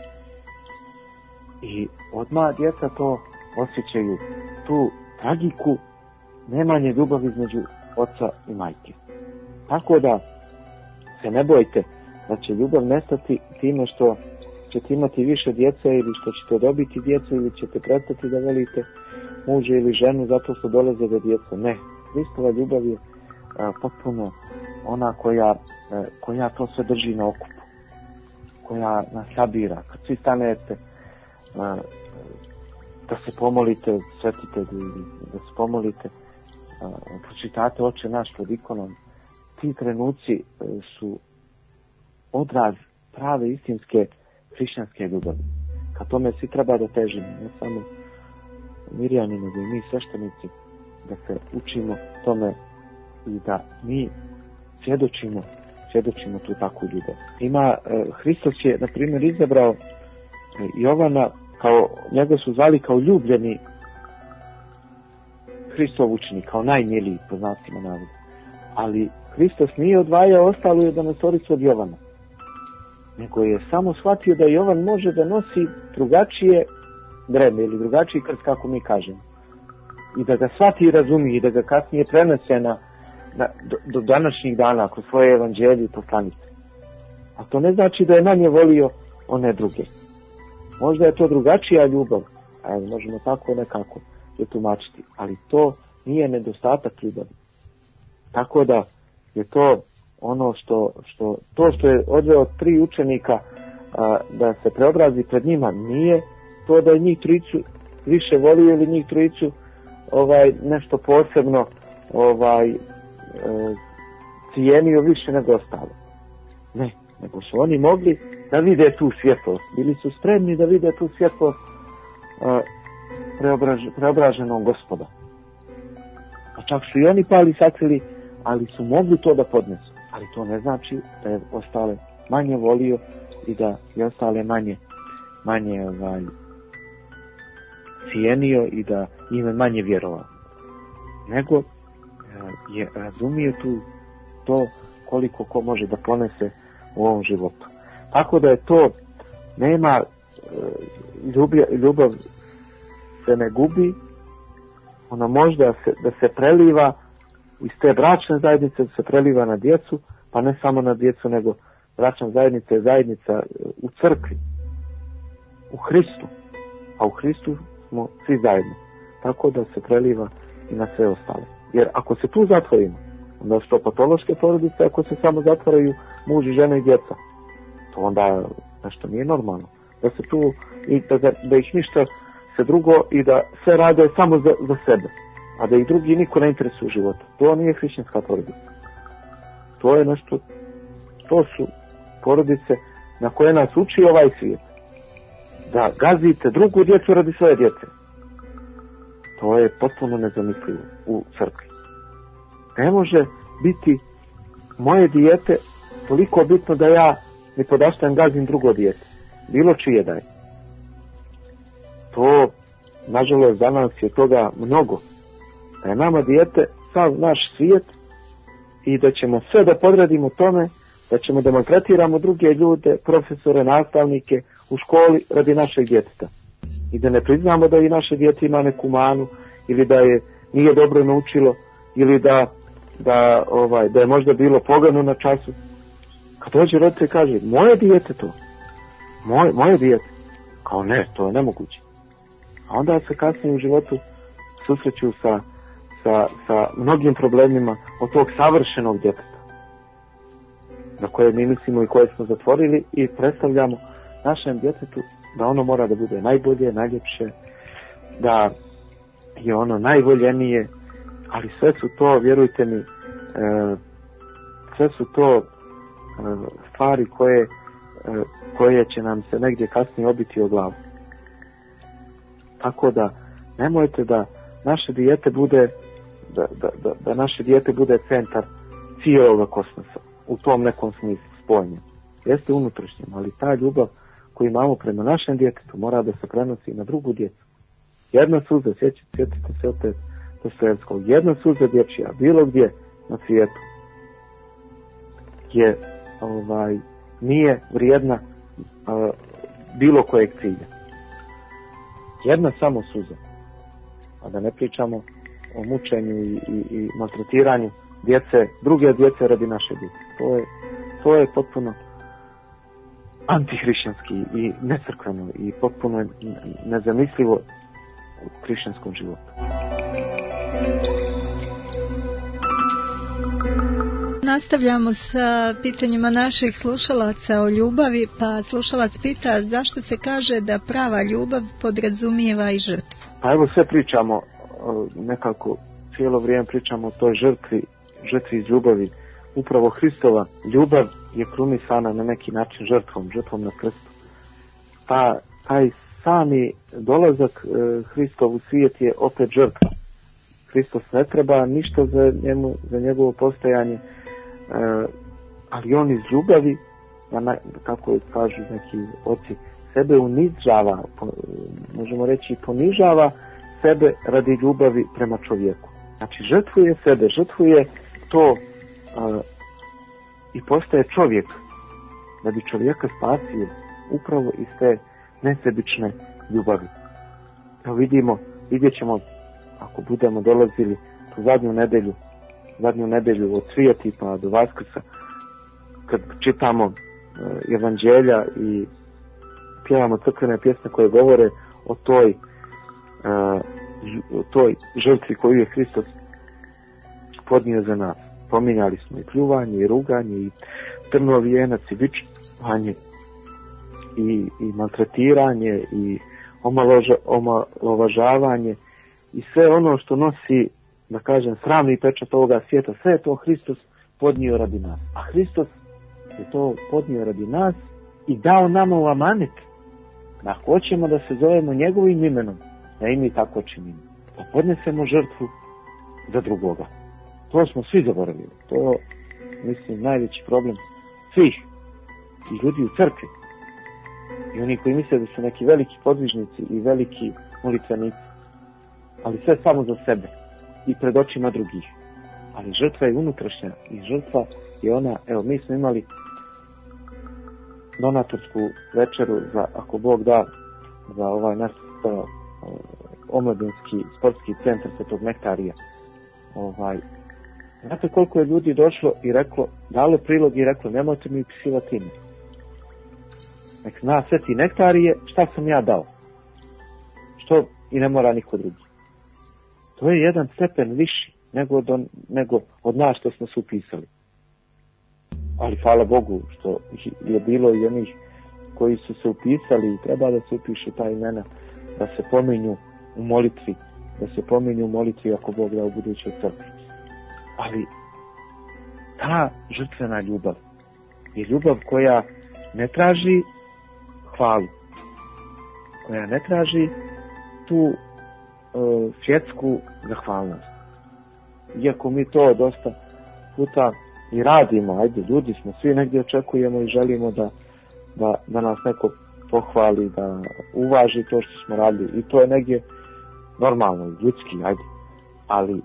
I odmah djeca to osjećaju, tu tragiku, nemanje ljubavi između oca i majke. Tako da se ne bojte da će ljubav nestati time što ćete imati više djece ili što ćete dobiti djecu ili ćete prestati da volite muža ili ženu zato što dolaze do djeca. Ne, Hristova ljubav je a, potpuno ona koja, a, koja to sve drži na okupu, koja nas sabira. Kad svi stanete a, da se pomolite svetitelju ili da se pomolite, a, pročitate Oče naš pod ikonom, ti trenuci a, su odraz prave istinske hrišćanske ljubavi. Ka tome svi treba da težimo, ne samo Mirjani, nego i mi sveštenici, da se učimo tome i da mi svjedočimo, svjedočimo tu takvu ljubav. Ima, eh, Hristos je, na primjer, izabrao eh, Jovana, kao, njega su zvali kao ljubljeni Hristov učenik, kao najmiliji, po znacima navoda. Ali Hristos nije odvajao ostalu jedanaestoricu od Jovana, nego je samo shvatio da Jovan može da nosi drugačije breme ili drugačiji krst, kako mi kažemo. I da ga shvati i razumije i da ga kasnije prenese na, na, do, do današnjih dana kroz svoje evanđelje i poslanice. A to ne znači da je manje volio one druge. Možda je to drugačija ljubav, a možemo tako nekako je tumačiti, ali to nije nedostatak ljubavi. Tako da je to ono što, što, to što je odveo tri učenika a, da se preobrazi pred njima, nije to da je njih trojicu više volio ili njih trojicu ovaj, nešto posebno ovaj, e, cijenio više nego ostalo. Ne, nego su oni mogli da vide tu svjetlost, bili su spremni da vide tu svjetlost e, preobraž, preobraženog Gospoda. A čak su i oni pali sakrili, ali su mogli to da podnesu. Ali to ne znači da je ostale manje volio i da je ostale manje manje ovaj, cijenio i da ime manje vjerovao. Nego je razumio tu to koliko ko može da ponese u ovom životu. Tako da je to, nema ljubav, ljubav se ne gubi, ona možda se, da se preliva iz te bračne zajednice, da se preliva na djecu, pa ne samo na djecu, nego bračna zajednica je zajednica u crkvi, u Hristu, a u Hristu smo svi zajedno, tako da se preliva i na sve ostale. Jer ako se tu zatvorimo, onda su to patološke porodice, ako se samo zatvaraju muž i žena i djeca, to onda nešto nije normalno. Da se tu, i da, da ih ništa se drugo i da sve rade samo za, za sebe, a da ih drugi niko ne interesuje u životu. To nije hrišćanska porodica. To je nešto, to su porodice na koje nas uči ovaj svijet. Da gazite drugu djecu radi svoje djece. To je potpuno nezamislivo u crkvi. Ne može biti moje dijete toliko bitno da ja ne podaštam gazim drugo dijete. Bilo čije da je. To, nažalost, danas je toga mnogo. Da je nama dijete sav naš svijet i da ćemo sve da podradimo tome, da ćemo da maltretiramo druge ljude, profesore, nastavnike u školi radi našeg djeteta. I da ne priznamo da i naše dijete ima neku manu ili da je nije dobro naučilo ili da, da, ovaj, da je možda bilo pogano na času. Kad dođe roditelj kaže, moje dijete to, moje, moje dijete, kao ne, to je nemoguće. A onda se kasnije u životu susreću sa, sa, sa mnogim problemima od tog savršenog djeteta, na koje mi mislimo i koje smo zatvorili i predstavljamo našem djetetu da ono mora da bude najbolje, najljepše, da je ono najvoljenije, ali sve su to, vjerujte mi, e, sve su to e, stvari koje, e, koje će nam se negdje kasnije obiti o glavu. Tako da nemojte da naše dijete bude da, da, da, da naše dijete bude centar cijeloga kosmosa u tom nekom smislu spojenja. Jeste unutrašnjem, ali ta ljubav koju imamo prema našem djetetu mora da se prenosi i na drugu djecu. Jedna suza, sjetite se opet Dostojevskog, jedna suza dječja, bilo gdje na svijetu je ovaj, nije vrijedna a, bilo kojeg cilja. Jedna samo suza, a da ne pričamo o mučenju i, i, i maltretiranju djece, druge djece radi naše djece. To je, to je potpuno antihrišćanski i necrkveno i potpuno nezamislivo u hrišćanskom životu. Nastavljamo sa pitanjima naših slušalaca o ljubavi, pa slušalac pita zašto se kaže da prava ljubav podrazumijeva i žrtvu. Pa evo sve pričamo, nekako cijelo vrijeme pričamo o toj žrtvi, žrtvi iz ljubavi. Upravo Hristova ljubav je krunisana na neki način žrtvom, žrtvom na krstu. Ta, taj sami dolazak e, Hristov u svijet je opet žrtva. Hristos ne treba ništa za, njemu, za njegovo postojanje, e, ali on iz ljubavi, na, kako kažu neki oci, sebe unižava, po, možemo reći ponižava sebe radi ljubavi prema čovjeku. Znači žrtvuje sebe, žrtvuje to a, i postaje čovjek da bi čovjeka spasio upravo iz te nesebične ljubavi. Evo vidimo, vidjet ćemo ako budemo dolazili tu zadnju nedelju, zadnju nedelju od Svijeti pa do Vaskrsa, kad čitamo uh, evanđelja i pjevamo crkvene pjesme koje govore o toj, uh, o toj žrtvi koju je Hristos podnio za nas. Pominjali smo i pljuvanje, i ruganje, i trnov vijenac, i bičevanje, i, i maltretiranje, i omaloža, omalovažavanje, i sve ono što nosi, da kažem, sramni pečat ovoga svijeta, sve je to Hristos podnio radi nas. A Hristos je to podnio radi nas i dao nama u amanet, da hoćemo da se zovemo njegovim imenom, da i mi tako činimo, da podnesemo žrtvu za drugoga. To smo svi zaboravili. To, mislim, najveći problem svih i ljudi u crkvi. I oni koji misle da su neki veliki podvižnici i veliki molitvenici. Ali sve samo za sebe i pred očima drugih. Ali žrtva je unutrašnja i žrtva je ona, evo mi smo imali donatorsku večeru za, ako Bog da, za ovaj naš uh, omladinski sportski centar Svetog Nektarija. Ovaj, znate koliko je ljudi došlo i reklo, dalo prilog i reklo, nemojte mi upisivati ime. Nek zna Sveti Nektarije šta sam ja dao. Što i ne mora niko drugi. To je jedan stepen viši nego, do, nego od nas što smo se upisali. Ali hvala Bogu što je bilo i onih koji su se upisali i treba da se upišu ta imena, da se pominju u molitvi, da se pominju u molitvi ako Bog da u budućoj crkvi. Ali ta žrtvena ljubav je ljubav koja ne traži hvalu, koja ne traži tu uh, svjetsku zahvalnost. Iako mi to dosta puta i radimo, ajde, ljudi smo, svi negdje očekujemo i želimo da, da, da nas neko pohvali, da uvaži to što smo radili i to je negdje normalno, ljudski, ajde, ali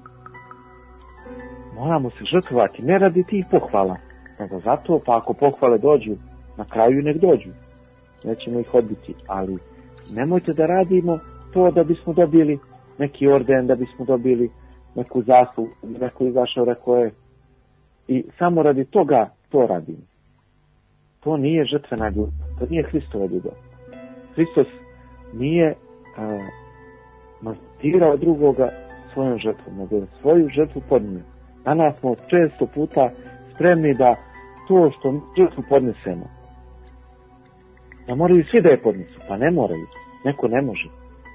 moramo se žrtvovati, ne radi tih pohvala, nego zato, pa ako pohvale dođu, na kraju nek dođu, nećemo ih odbiti, ali nemojte da radimo to da bismo dobili neki orden, da bismo dobili neku zaslugu, neko izašao rekao je, i samo radi toga to radimo. To nije žrtvena ljubav, to nije Hristova ljubav. Hristos nije maltretirao drugoga svojom žrtvom, nego je svoju žrtvu podnio. Danas smo često puta spremni da to što mi žrtvu podnesemo, da moraju svi da je podnesu, pa ne moraju, neko ne može.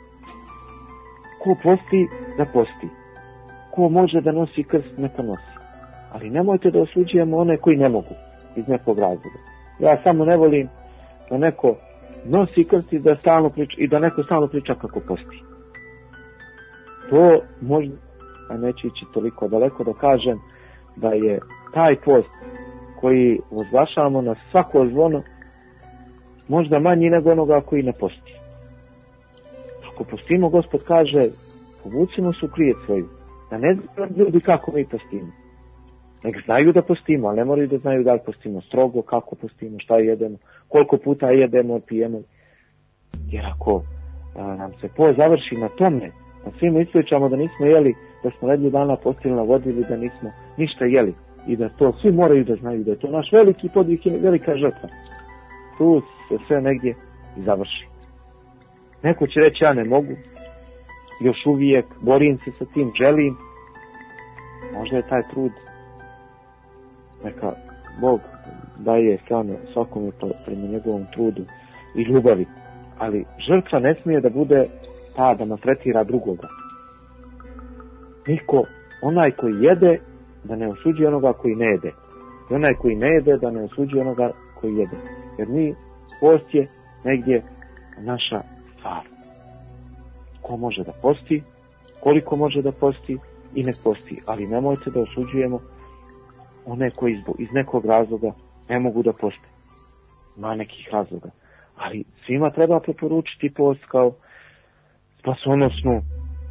Ko posti, da posti. Ko može da nosi krst, neka nosi. Ali nemojte da osuđujemo one koji ne mogu, iz nekog razloga. Ja samo ne volim da neko nosi krst i da, stalno priča, i da neko stalno priča kako posti. To možda, a neće ići toliko daleko da kažem, da je taj post koji uzglašavamo na svako zvono možda manji nego onoga koji ne posti. Ako postimo, Gospod kaže, povucimo se u krijet svoju, da ne znaju ljudi kako mi postimo. Nek znaju da postimo, ali ne moraju da znaju da li postimo strogo, kako postimo, šta jedemo, koliko puta jedemo, pijemo. Jer ako a, nam se post završi na tome, da svima ispričamo da nismo jeli, da smo nedelju dana postili na vodi ili da nismo ništa jeli, i da to svi moraju da znaju, da je to naš veliki podvig i velika žrtva, tu se sve negdje i završi. Neko će reći, ja ne mogu, još uvijek borim se sa tim, želim. Možda je taj trud, neka Bog daje stvarno svakome prema njegovom trudu i ljubavi, ali žrtva ne smije da bude ta da maltretira drugoga. Niko, onaj koji jede, da ne osuđuje onoga koji ne jede, i onaj koji ne jede, da ne osuđuje onoga koji jede, jer mi, post je negdje naša stvar. Ko može da posti, koliko može da posti i nek posti, ali nemojte da osuđujemo one koji iz nekog razloga ne mogu da poste. Ima nekih razloga, ali svima treba preporučiti post kao spasonosnu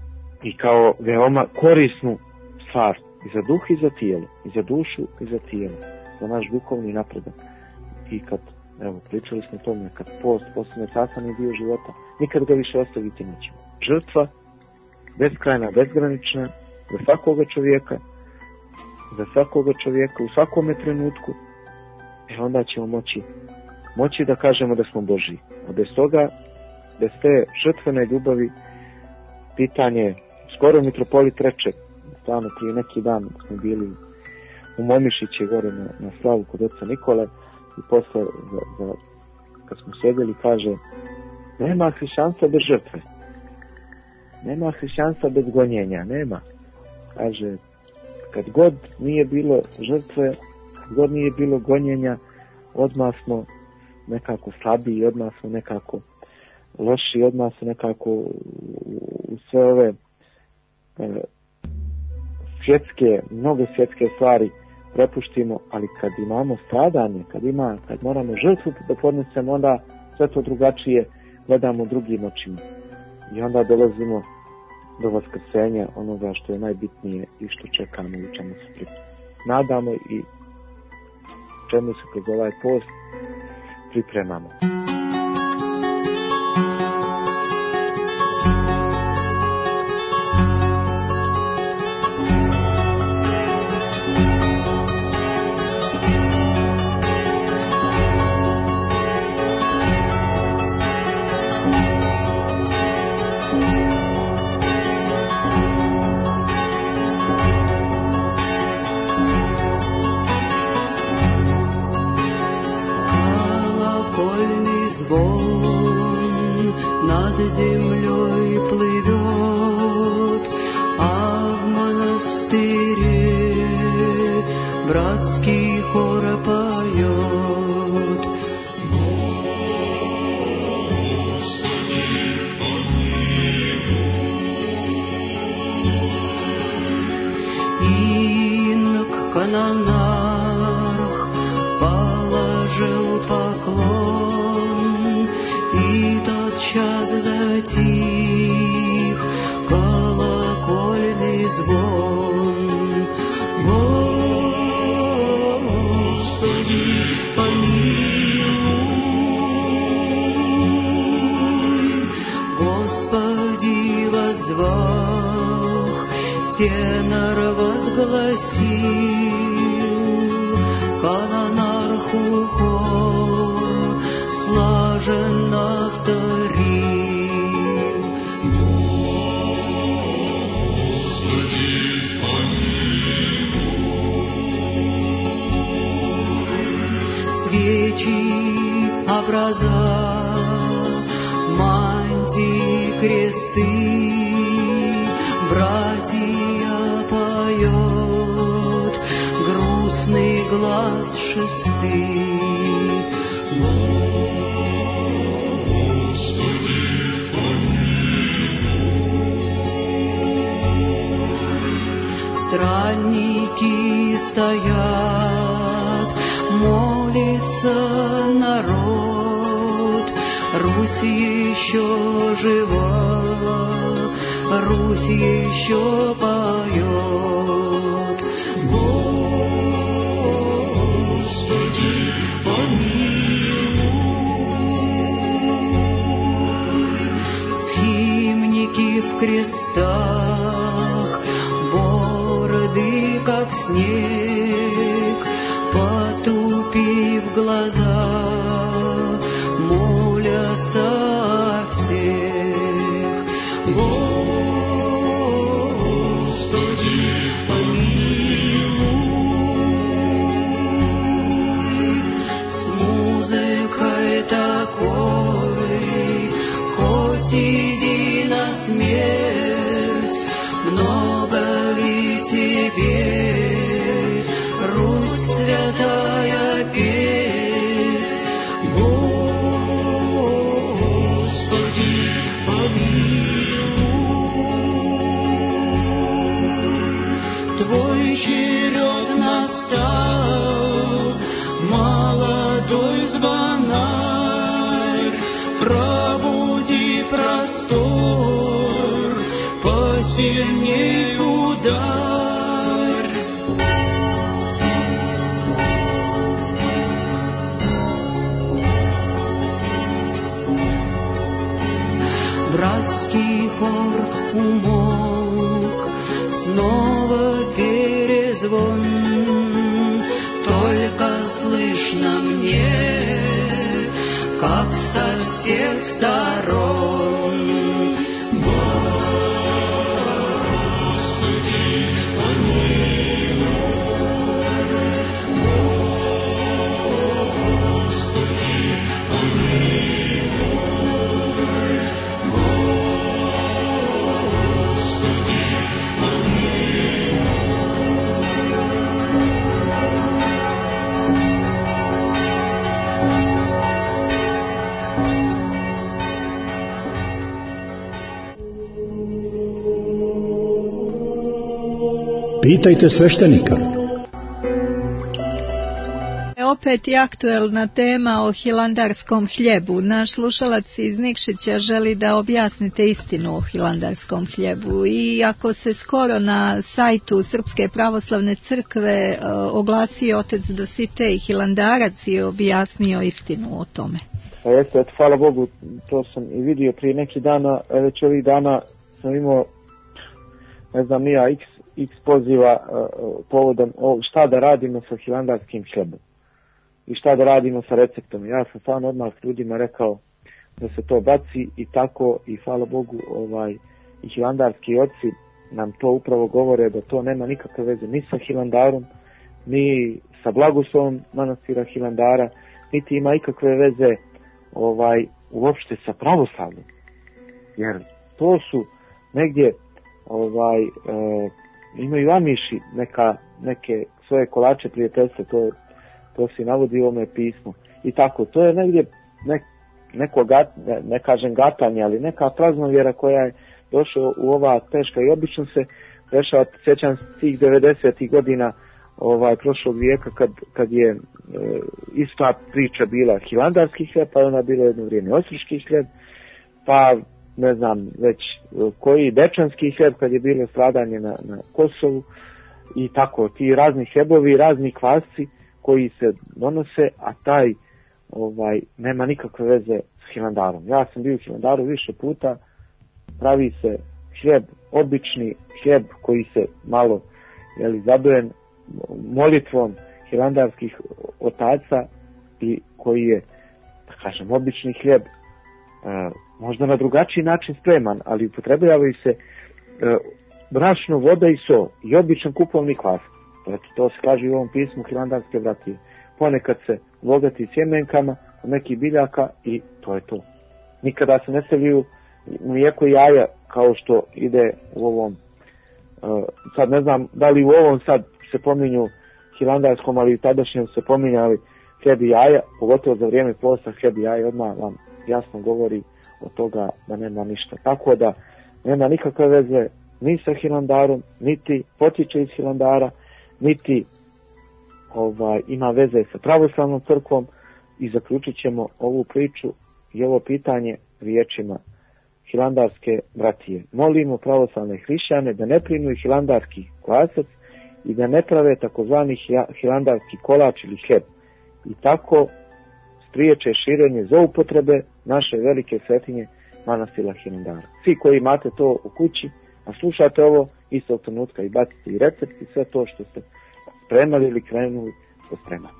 i kao veoma korisnu stvar i za duh i za tijelo, i za dušu i za tijelo, za naš duhovni napredak. I kad, evo, pričali smo o tome, kad post postane sastavni dio života, nikad ga više ostaviti nećemo. Žrtva, beskrajna, bezgranična, za svakoga čovjeka, za svakoga čovjeka, u svakome trenutku, e onda ćemo moći, moći da kažemo da smo Božji. A bez toga, bez te žrtvene ljubavi, pitanje, skoro mitropolit reče, stvarno prije neki dan smo bili u Momišiće gore na, na slavu kod oca Nikole i posle za, za, kad smo sjedili kaže, nema hrišćanstva bez žrtve, nema hrišćanstva bez gonjenja, nema. Kaže, kad god nije bilo žrtve, kad god nije bilo gonjenja, odmah smo nekako slabiji, odmah smo nekako loši, odmah se nekako u sve ove e, svjetske, mnogo svjetske stvari prepuštimo, ali kad imamo stradanje, kad ima, kad moramo žrtvu da podnesemo, onda sve to drugačije gledamo drugim očima. I onda dolazimo do vaskrsenja, onoga što je najbitnije i što čekamo i čemu se nadamo i čemu se kroz ovaj post pripremamo. Странники стоят, молится народ, Русь еще жива, Русь еще поет. Господи, помилуй. Схимники в крестах, бороды как снег, потупив глаза, молятся о всех. Господи, помилуй. С музыкой такой, хоть иди на смерть, много ли тебе, Русь святая, петь? Господи, помилуй. Твой черед настал, молодой звонарь, пробуди простор, сильней удар. Братский хор умолк, снова перезвон, только слышно мне, как со всех сторон: Господи, помилуй, Господи, помилуй, Господи, помилуй. Pitajte sveštenika. Opet je aktuelna tema o hilandarskom hljebu. Naš slušalac iz Nikšića želi da objasnite istinu o hilandarskom hljebu. I ako se skoro na sajtu Srpske pravoslavne crkve oglasio otec Dositej Hilandarac i objasnio istinu o tome. Pa jeste, eto, hvala Bogu, to sam i vidio prije neki dana, već ovih dana sam imao, ne znam, nija x, x poziva uh, povodom o, šta da radimo sa hilandarskim hljebom i šta da radimo sa receptom. Ja sam stvarno odmah ljudima rekao da se to baci i tako, i hvala Bogu, ovaj, i hilandarski oci nam to upravo govore da to nema nikakve veze ni sa Hilandarom, ni sa blagoslovom manastira Hilandara, niti ima ikakve veze ovaj uopšte sa pravoslavljem. Jer to su negdje ovaj e, imaju Amiši neka, neke svoje kolače prijateljstva, to, to se navodi u ovome pismu. I tako, to je negdje ne, neko gat, ne, ne kažem gatanje, ali neka praznovjera koja je došla u ova teška i obično se dešava, sjećam tih devedesetih godina ovaj prošlog vijeka kad, kad je e, ista priča bila hilandarski hljeb, pa je ona bila jedno vrijeme osječki hljeb, pa ne znam već koji dečanski hljeb kad je bilo stradanje na, na Kosovu i tako, ti razni hljebovi, razni kvasci koji se donose, a taj ovaj nema nikakve veze s Hilandarom. Ja sam bio u Hilandaru više puta, pravi se hljeb, obični hljeb koji se malo jeli, zadojen molitvom hilandarskih otaca i koji je, da kažem, obični hljeb, e, možda na drugačiji način spreman, ali upotrebljavaju se e, brašno, voda i so i običan kupovni kvas. Eto, to se kaže u ovom pismu hilandarske bratije. Ponekad se bogati sjemenkama, nekih biljaka i to je to. Nikada se ne stavljaju mlijeko i jaja kao što ide u ovom, e, sad ne znam da li u ovom sad se pominju hilandarskom, ali i tadašnjem se pominjali hljeb i jaja, pogotovo za vrijeme posta hljeb i jaja, odmah vam jasno govori od toga da nema ništa. Tako da nema nikakve veze ni sa Hilandarom, niti potiče iz Hilandara, niti ovaj, ima veze sa pravoslavnom crkvom, i zaključit ćemo ovu priču i ovo pitanje riječima hilandarske bratije. Molimo pravoslavne hrišćane da ne primaju hilandarski kvasac i da ne prave takozvani hilandarski kolač ili hljeb i tako spriječe širenje zloupotrebe naše velike svetinje manastira Hilandara. Svi koji imate to u kući, a slušate ovo, istog trenutka i bacite i recept i sve to što ste spremali ili krenuli da spremate.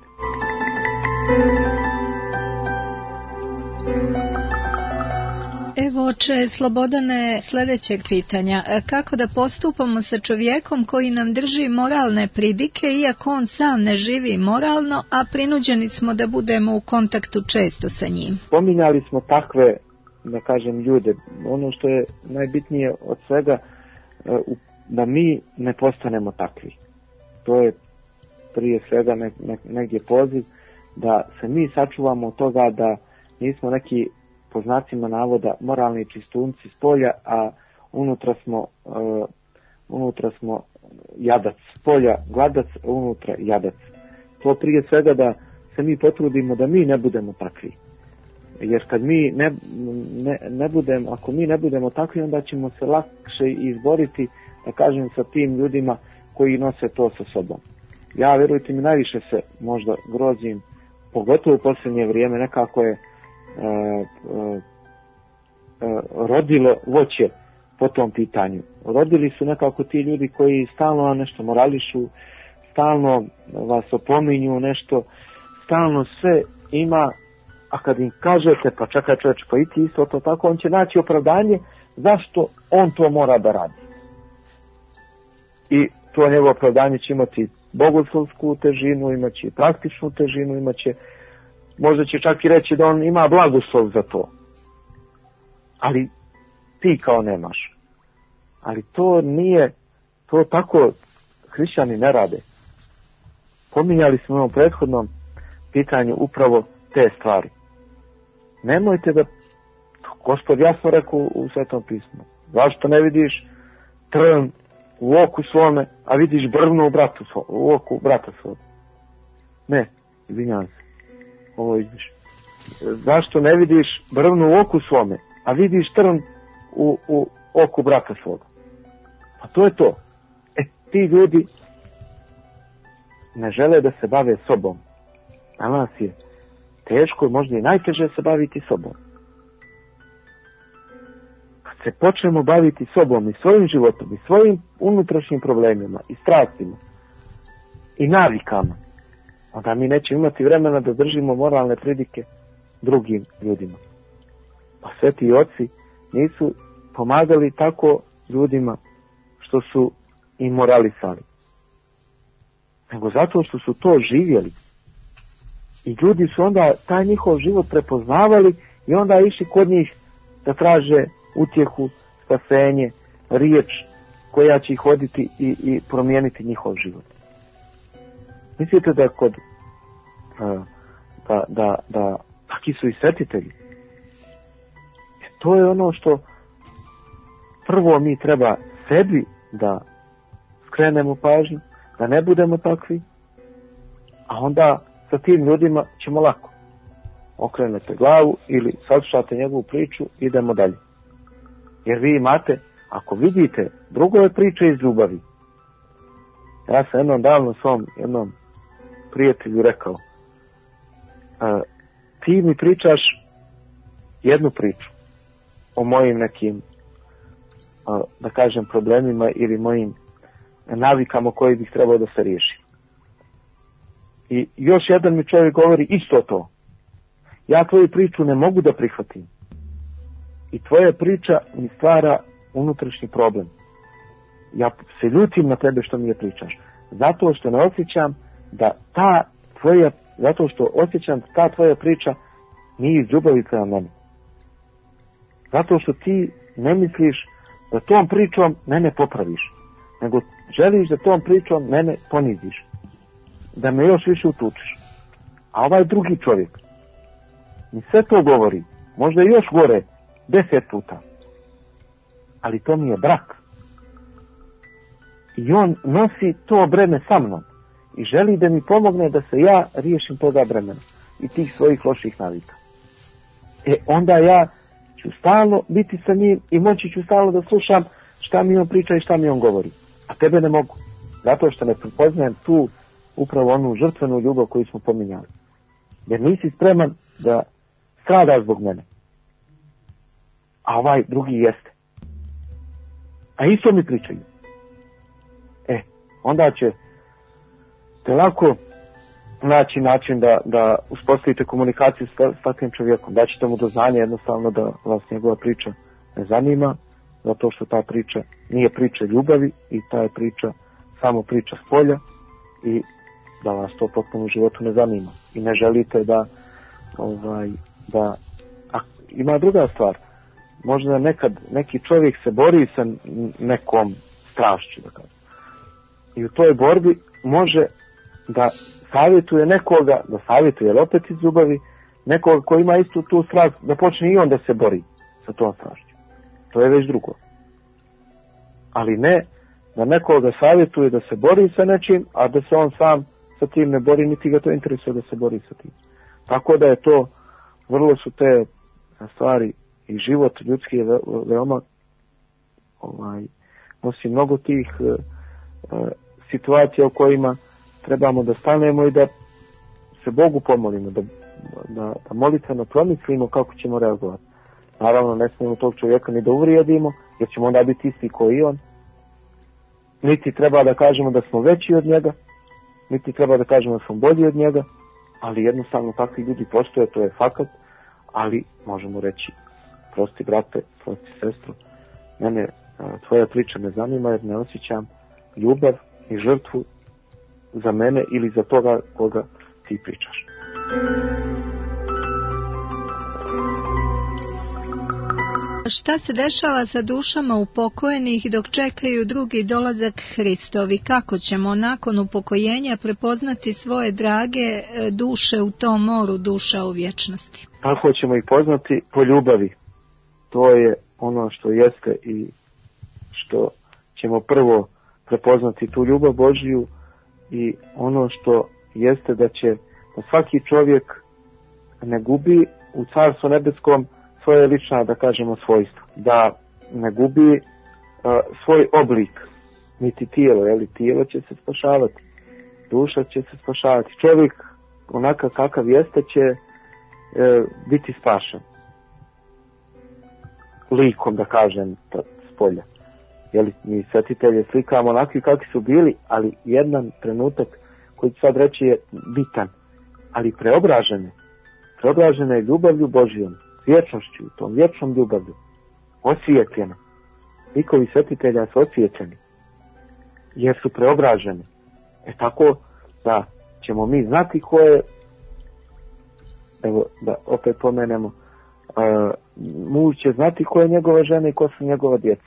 Evo, oče Slobodane, sljedećeg pitanja. Kako da postupamo sa čovjekom koji nam drži moralne pridike, iako on sam ne živi moralno, a prinuđeni smo da budemo u kontaktu često sa njim? Pominjali smo takve, da kažem, ljude. Ono što je najbitnije od svega, da mi ne postanemo takvi. To je prije svega ne, ne, negdje poziv, da se mi sačuvamo od toga da nismo neki, po znacima navoda, moralni čistunci s polja, a unutra smo, uh, unutra smo jadac. S polja gladac, a unutra jadac. To prije svega da se mi potrudimo da mi ne budemo takvi. Jer kad mi ne, ne, ne budemo, ako mi ne budemo takvi, onda ćemo se lakše izboriti, da kažem, sa tim ljudima koji nose to sa sobom. Ja, vjerujte mi, najviše se možda grozim, pogotovo u posljednje vrijeme, nekako je e, e, e, rodilo voće po tom pitanju. Rodili su nekako ti ljudi koji stalno nešto morališu, stalno vas opominju nešto, stalno sve ima, a kad im kažete, pa čekaj čovječe, pa i ti isto to tako, on će naći opravdanje zašto on to mora da radi. I to njegovo opravdanje će imati bogoslovsku težinu, imaće praktičnu težinu, imaće, možda će čak i reći da on ima blagoslov za to. Ali ti kao nemaš. Ali to nije, to tako hrišćani ne rade. Pominjali smo u ovom prethodnom pitanju upravo te stvari. Nemojte da, Gospod jasno rekao u Svetom pismu, zašto ne vidiš trn u oku svome, a vidiš brvno u, bratu svome, u oku brata svome? Ne, izvinjavam se, ovo izviš. Zašto ne vidiš brvno u oku svome, a vidiš trn u, u oku brata svoga? Pa to je to. E, ti ljudi ne žele da se bave sobom. A nas je teško, možda i najteže se baviti sobom. Kad se počnemo baviti sobom i svojim životom i svojim unutrašnjim problemima i strastima i navikama, onda mi nećemo imati vremena da držimo moralne pridike drugim ljudima. Pa sveti oci nisu pomagali tako ljudima što su im moralisali, nego zato što su to živjeli. I ljudi su onda taj njihov život prepoznavali i onda išli kod njih da traže utjehu, spasenje, riječ koja će ih voditi i, i promijeniti njihov život. Mislite da kod da, da, da taki su i svetitelji. E to je ono što prvo mi treba sebi da skrenemo pažnju, da ne budemo takvi, a onda sa tim ljudima ćemo lako. Okrenete glavu ili saslušate njegovu priču, idemo dalje. Jer vi imate, ako vidite drugove priče iz ljubavi. Ja sam jednom davno svom jednom prijatelju rekao, a, ti mi pričaš jednu priču o mojim nekim, a, da kažem, problemima ili mojim navikama koji bih trebao da se riješi. I još jedan mi čovjek govori isto to. Ja tvoju priču ne mogu da prihvatim. I tvoja priča mi stvara unutrašnji problem. Ja se ljutim na tebe što mi je pričaš. Zato što ne osjećam da ta tvoja, zato što osjećam da ta tvoja priča nije iz ljubavi prema meni. Zato što ti ne misliš da tom pričom mene popraviš, nego želiš da tom pričom mene poniziš, da me još više utučiš. A ovaj drugi čovjek mi sve to govori, možda još gore, deset puta. Ali to mi je brak. I on nosi to breme sa mnom i želi da mi pomogne da se ja riješim toga bremena i tih svojih loših navika. E onda ja ću stalno biti sa njim i moći ću stalno da slušam šta mi on priča i šta mi on govori. A tebe ne mogu. Zato što ne prepoznajem tu upravo onu žrtvenu ljubav koju smo pominjali. Jer nisi spreman da stradaš zbog mene. A ovaj drugi jeste. A isto mi pričaju. E, onda će te lako naći način da, da uspostavite komunikaciju s, s takvim čovjekom. Da ćete mu do znanja jednostavno da vas njegova priča ne zanima, zato što ta priča nije priča ljubavi i ta je priča samo priča s polja i da vas to potpuno u životu ne zanima. I ne želite da, ovaj, da, a ima druga stvar. Možda nekad neki čovjek se bori sa nekom strašću, da kažem. I u toj borbi može da savjetuje nekoga, da savjetuje, jer opet iz ljubavi, nekoga koji ima istu tu strast, da počne i on da se bori sa tom strašću. To je već drugo. Ali ne da nekoga savjetuje da se bori sa nečim, a da se on sam sa tim ne bori, niti ga to interesuje da se bori sa tim. Tako da je to vrlo su te stvari i život ljudski je veoma ovaj, nosi mnogo tih e, situacija u kojima trebamo da stanemo i da se Bogu pomolimo, da, da, da molitveno promislimo kako ćemo reagovati. Naravno, ne smijemo tog čovjeka ni da uvrijedimo, jer ćemo onda biti isti koji on. Niti treba da kažemo da smo veći od njega, niti treba da kažemo da smo bolji od njega, ali jednostavno takvi ljudi postoje, to je fakat, ali možemo reći, prosti brate, prosti sestru, mene tvoja priča ne zanima jer ne osjećam ljubav i žrtvu za mene ili za toga koga ti pričaš. Šta se dešava sa dušama upokojenih dok čekaju drugi dolazak Hristovi? Kako ćemo nakon upokojenja prepoznati svoje drage duše u tom moru duša u vječnosti? Kako ćemo ih poznati? Po ljubavi. To je ono što jeste i što ćemo prvo prepoznati tu ljubav Božiju i ono što jeste da će da svaki čovjek ne gubi u Carstvu nebeskom svoje lična, da kažemo, svojstvo. Da ne gubi uh, svoj oblik, niti tijelo, jeli tijelo će se spašavati, duša će se spašavati. Čovjek onakav kakav jeste će uh, biti spašen. Likom, da kažem, s polja. Jeli, mi svetitelje slikamo onakvi kakvi su bili, ali jedan trenutak koji ću sad reći je bitan, ali preobražene. Preobražene je ljubavlju Božijom, vječnošću, tom vječnom ljubavlju, osvijetljena. Likovi svetitelja su osvijetljeni, jer su preobraženi. E tako da ćemo mi znati ko je, evo da opet pomenemo, uh, muž će znati ko je njegova žena i ko su njegova djeca.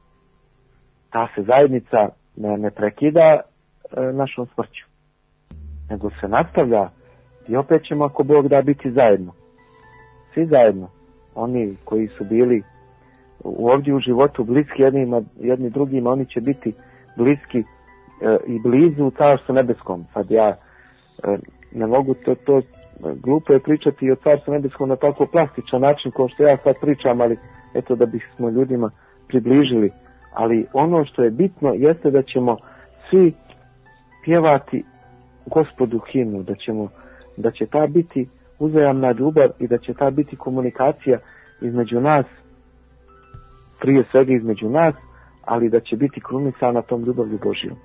Ta se zajednica ne, ne prekida uh, našom smrću, nego se nastavlja i opet ćemo, ako Bog da, biti zajedno. Svi zajedno, oni koji su bili ovdje u životu bliski jednima, jedni drugima, oni će biti bliski e, i blizu u Carstvu nebeskom. Sad ja e, ne mogu, to, to glupo je pričati i o Carstvu nebeskom na tako plastičan način kao što ja sad pričam, ali eto da bismo ljudima približili. Ali ono što je bitno jeste da ćemo svi pjevati Gospodu himnu, da ćemo, da će ta biti uzajamna ljubav i da će ta biti komunikacija između nas, prije svega između nas, ali da će biti krunisana tom ljubavlju Božijom.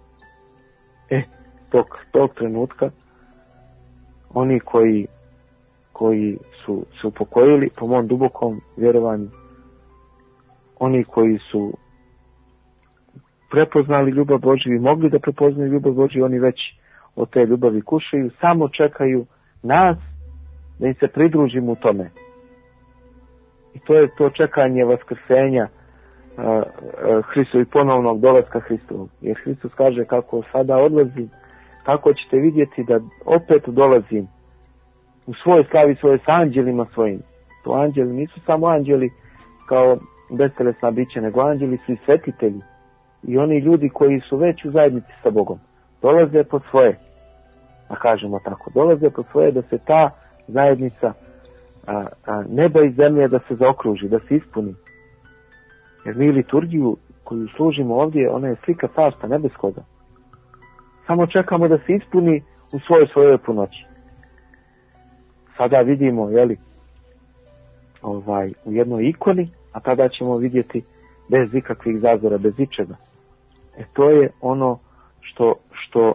E, tog, tog trenutka oni koji, koji su se upokojili, po mom dubokom vjerovanju, oni koji su prepoznali ljubav Božiju i mogli da prepoznaju ljubav Božiju, oni već od te ljubavi kušaju, samo čekaju nas da im se pridružimo u tome. I to je to čekanje vaskrsenja uh, uh, Hristu i ponovnog dolaska Hristovog. Jer Hristos kaže kako sada odlazim, tako ćete vidjeti da opet dolazim u svojoj slavi, svoje s anđelima svojim. To anđeli nisu samo anđeli kao bestelesna bića, nego anđeli su i svetitelji. I oni ljudi koji su već u zajednici sa Bogom. Dolaze po svoje, da kažemo tako, dolaze po svoje da se ta zajednica a, a, neba i zemlje da se zaokruži, da se ispuni. Jer mi liturgiju koju služimo ovdje, ona je slika Carstva nebeskoga. Samo čekamo da se ispuni u svojoj svojoj punoći. Sada vidimo, jeli, ovaj, u jednoj ikoni, a tada ćemo vidjeti bez ikakvih zazora, bez ičega. E to je ono što, što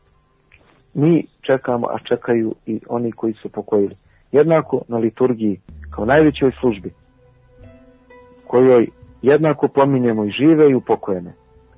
mi čekamo, a čekaju i oni koji su pokojili. Jednako na liturgiji, kao najvećoj službi, kojoj jednako pominjemo i žive i upokojene.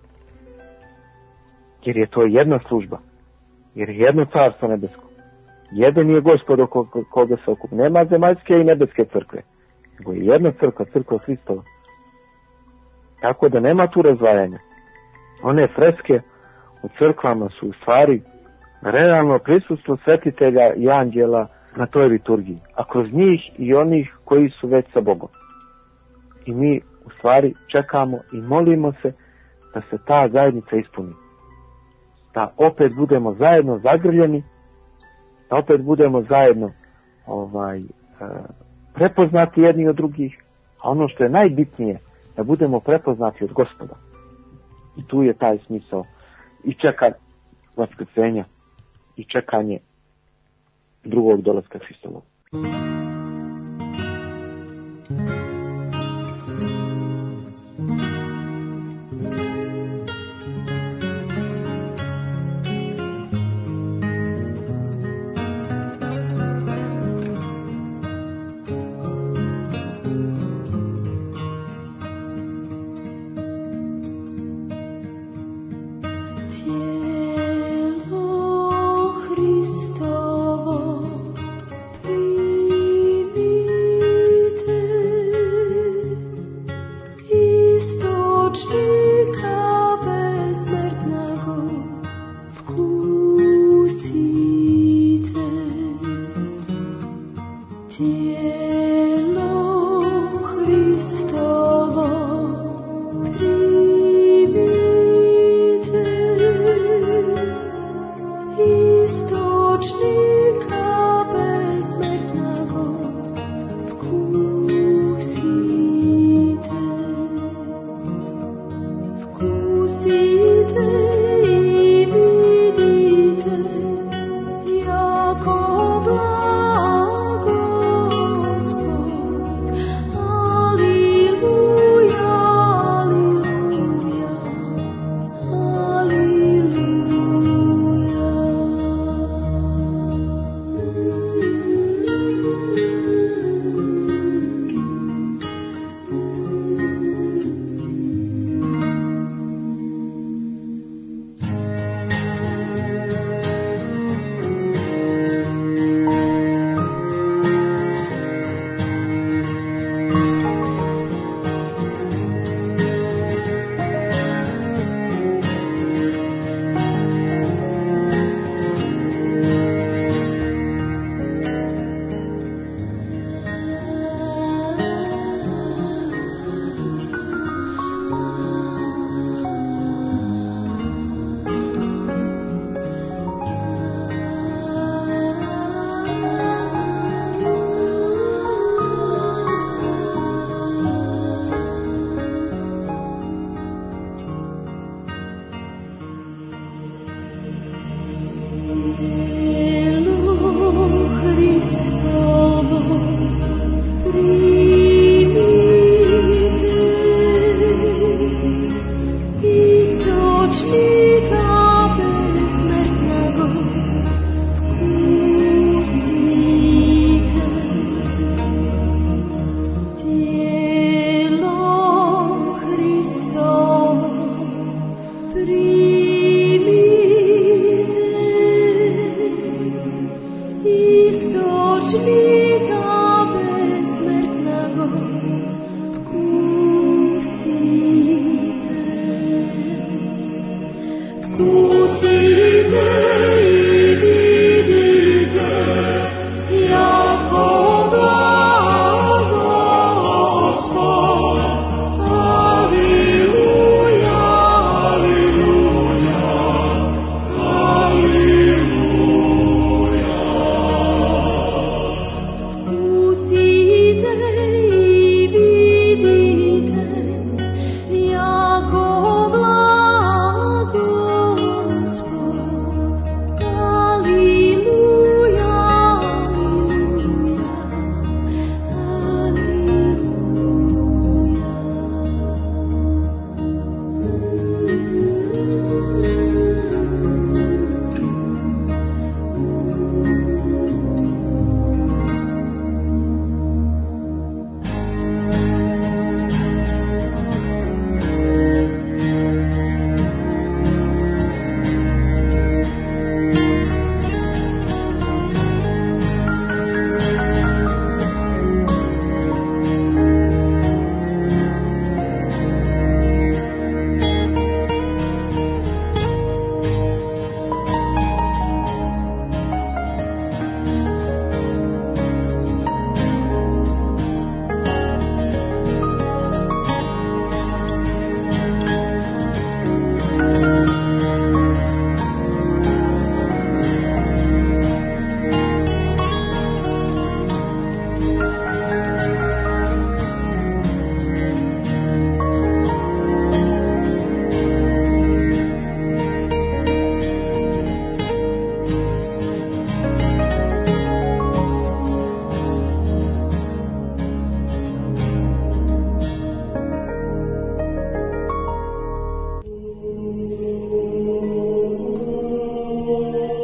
Jer je to jedna služba, jer je jedno Carstvo nebesko. Jedan je Gospod oko koga se okup. Nema zemaljske i nebeske crkve, nego je jedna crkva, crkva Hristova. Tako da nema tu razdvajanja. One freske u crkvama su u stvari realno prisustvo svetitelja i anđela na toj liturgiji, a kroz njih i onih koji su već sa Bogom. I mi u stvari čekamo i molimo se da se ta zajednica ispuni. Da opet budemo zajedno zagrljeni, da opet budemo zajedno ovaj, prepoznati jedni od drugih, a ono što je najbitnije, da budemo prepoznati od Gospoda. I tu je taj smisao i čekanje vaskrsenja i čekanje drugog dolaska Hristovog.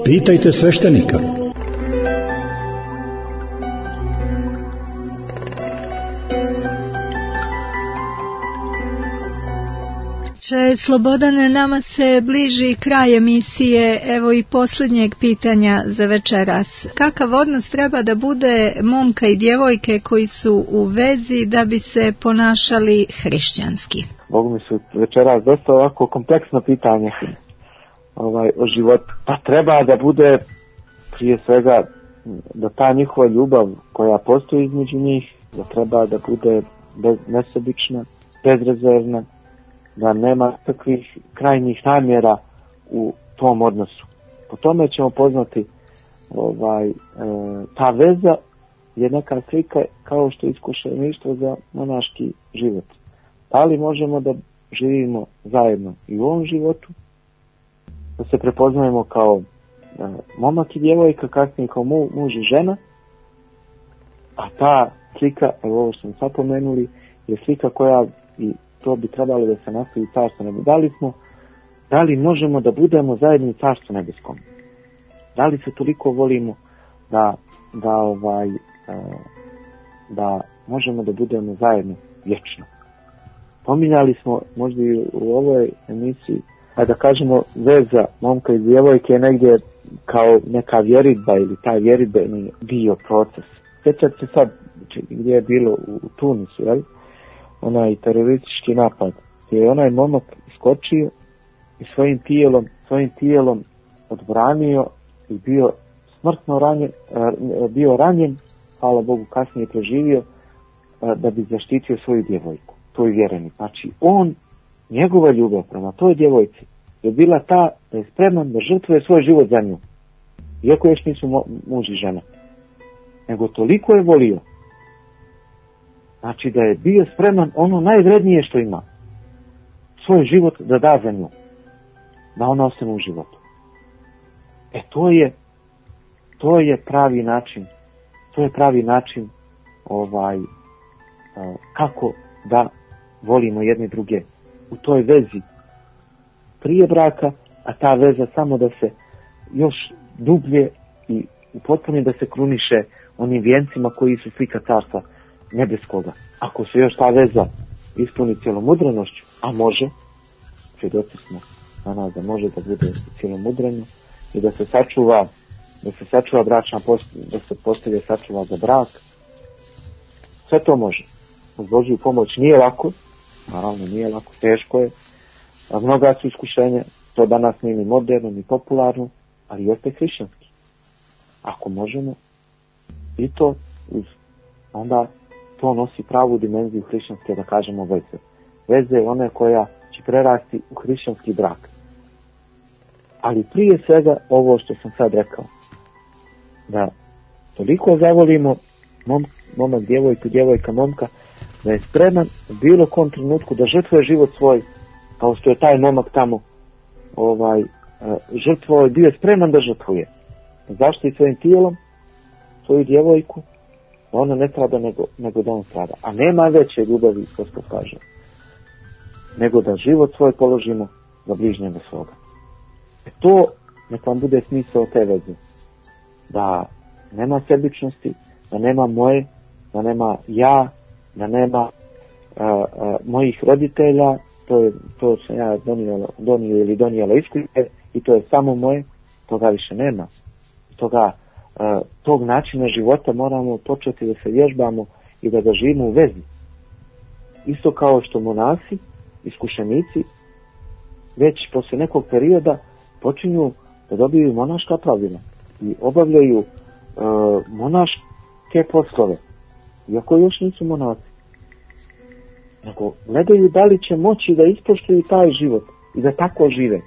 Pitajte sveštenika. Če Slobodane, nama se bliži kraj emisije, evo i posljednjeg pitanja za večeras. Kakav odnos treba da bude momka i djevojke koji su u vezi da bi se ponašali hrišćanski? Bogu mi su večeras dosta ovako kompleksno pitanje ovaj, o životu. Pa treba da bude prije svega da ta njihova ljubav koja postoji između njih, da treba da bude bez, nesebična, bezrezervna, da nema takvih krajnjih namjera u tom odnosu. Po tome ćemo poznati ovaj, e, ta veza je neka slika kao što je iskušeništvo za monaški život. Da li možemo da živimo zajedno i u ovom životu, da se prepoznajemo kao e, momak i djevojka, kasnije kao mu, muž i žena, a ta slika, evo ovo što smo sad pomenuli, je slika koja i to bi trebalo da se nastavi carstvo nebo. Da li smo, da li možemo da budemo zajedni u carstvu nebeskom? Da li se toliko volimo da, da, ovaj, da možemo da budemo zajedno vječno? Pominjali smo možda i u ovoj emisiji, a da kažemo veza momka i djevojke je negdje kao neka vjeridba ili taj vjeridbeni dio proces. Sjećate se sad gdje je bilo u Tunisu, jel? Onaj teroristički napad, gdje je onaj momak iskočio i svojim tijelom, svojim tijelom odbranio i bio smrtno ranjen, bio ranjen, hvala Bogu kasnije preživio, da bi zaštitio svoju djevojku, tvoj vjereni. Znači on, njegova ljubav prema toj djevojci je bila ta da je spreman da žrtvuje svoj život za nju, iako još nisu muž i žena, nego toliko je volio. Znači da je bio spreman ono najvrednije što ima, svoj život da da za nju, da ona ostane u životu. E to je, to je pravi način, to je pravi način ovaj, kako da volimo jedne druge u toj vezi prije braka, a ta veza samo da se još dublje i upotpuni da se kruniše onim vijencima koji su slika carstva nebeskoga. Ako se još ta veza ispuni cijelomudrenošću, a može, svjedoci smo na nas da može da bude cijelomudreno i da se sačuva, da se sačuva bračna post, da se postelje sačuva za brak, sve to može. Uz Božju pomoć nije lako, naravno nije lako, teško je, a mnoga su iskušenja, to danas nije ni moderno, ni popularno, ali jeste hrišćanski. Ako možemo, i to uz, onda to nosi pravu dimenziju hrišćanske, da kažemo, veze. Veze je ona koja će prerasti u hrišćanski brak. Ali prije svega ovo što sam sad rekao, da toliko zavolimo mom, momak djevojku, djevojka momka, da je spreman u bilo kom trenutku da žrtvuje život svoj, kao što je taj momak tamo ovaj, žrtvovao i bio je spreman da žrtvuje. Zaštiti svojim tijelom svoju djevojku, da ona ne strada nego, nego da on strada. A nema veće ljubavi, Gospod kaže, nego da život svoj položimo za bližnjega svoga. E to neka vam bude smisao te veze. Da nema sebičnosti, da nema moje, da nema ja, da nema a, a, mojih roditelja, to, je, to sam ja donijela, donio ili donijela iskušenje i to je samo moje, toga više nema. Toga, a, tog načina života moramo početi da se vježbamo i da ga živimo u vezi. Isto kao što monasi, iskušenici, već posle nekog perioda počinju da dobiju monaška pravila i obavljaju e, monaške poslove, iako još nisu monasi. Nego gledaju da li će moći da ispoštuju taj život i da tako žive.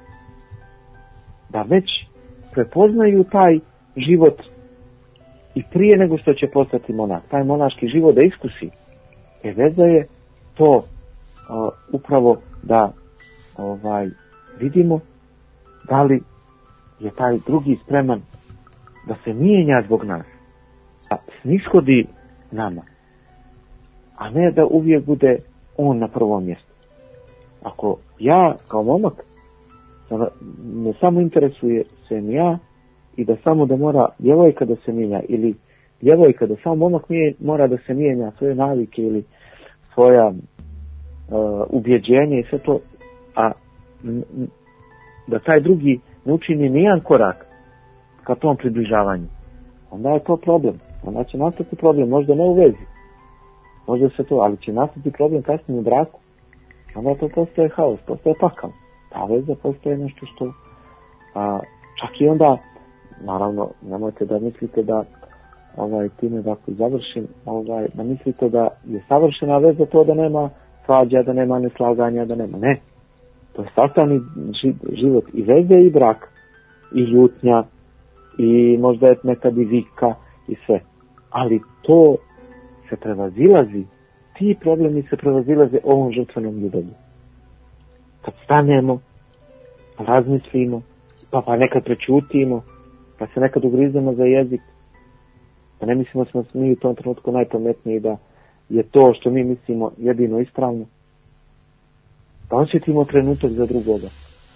Da već prepoznaju taj život i prije nego što će postati monah, taj monaški život da iskusi. E veza je to uh, upravo da ovaj, vidimo da li je taj drugi spreman da se mijenja zbog nas, da snishodi nama, a ne da uvijek bude on na prvom mjestu. Ako ja kao momak me samo interesuje sem ja i da samo da mora djevojka da se mijenja ili djevojka da samo momak mora da se mijenja svoje navike ili svoja uh, ubjeđenja i sve to, a n, n, da taj drugi ne učini nijedan korak ka tom približavanju, onda je to problem. Onda će nastati problem, možda ne u vezi, možda se to, ali će nastati problem kasnije u braku. Onda to postaje haos, postaje pakao. Ta veza postaje nešto što a, čak i onda, naravno, nemojte da mislite da ovaj, time da ako završim, ovaj, da mislite da je savršena veza to da nema svađa, da nema neslaganja, da nema, ne. To je sastavni život i veze i brak, i ljutnja, i možda je nekad i vika i sve. Ali to se prevazilazi, ti problemi se prevazilaze ovom žrtvenom ljubavlju. Kad stanemo, razmislimo, pa, pa nekad prečutimo, pa se nekad ugrizemo za jezik, pa ne mislimo da smo mi u tom trenutku najpametniji, da je to što mi mislimo jedino ispravno. Da osjetimo trenutak za drugoga.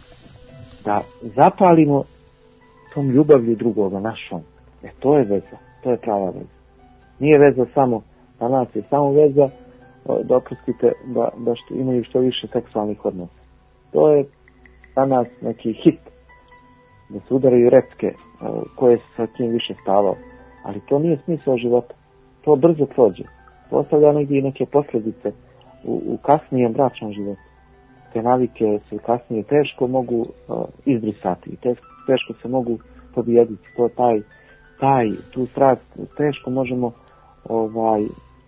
Da zapalimo tom ljubavlju drugoga, našom. E to je veza, to je prava veza. Nije veza samo, za nas je samo veza, dopustite da, da što, imaju što više seksualnih odnosa. To je za nas neki hit, da se udaraju recke koje se sa kim više stavao. Ali to nije smisao života. To brzo prođe. To ostavlja negdje i neke posljedice u, u kasnijem bračnom životu. Te navike se kasnije teško mogu uh, izbrisati i teško, teško se mogu pobijediti. To taj, taj, tu strast teško možemo ovaj, uh,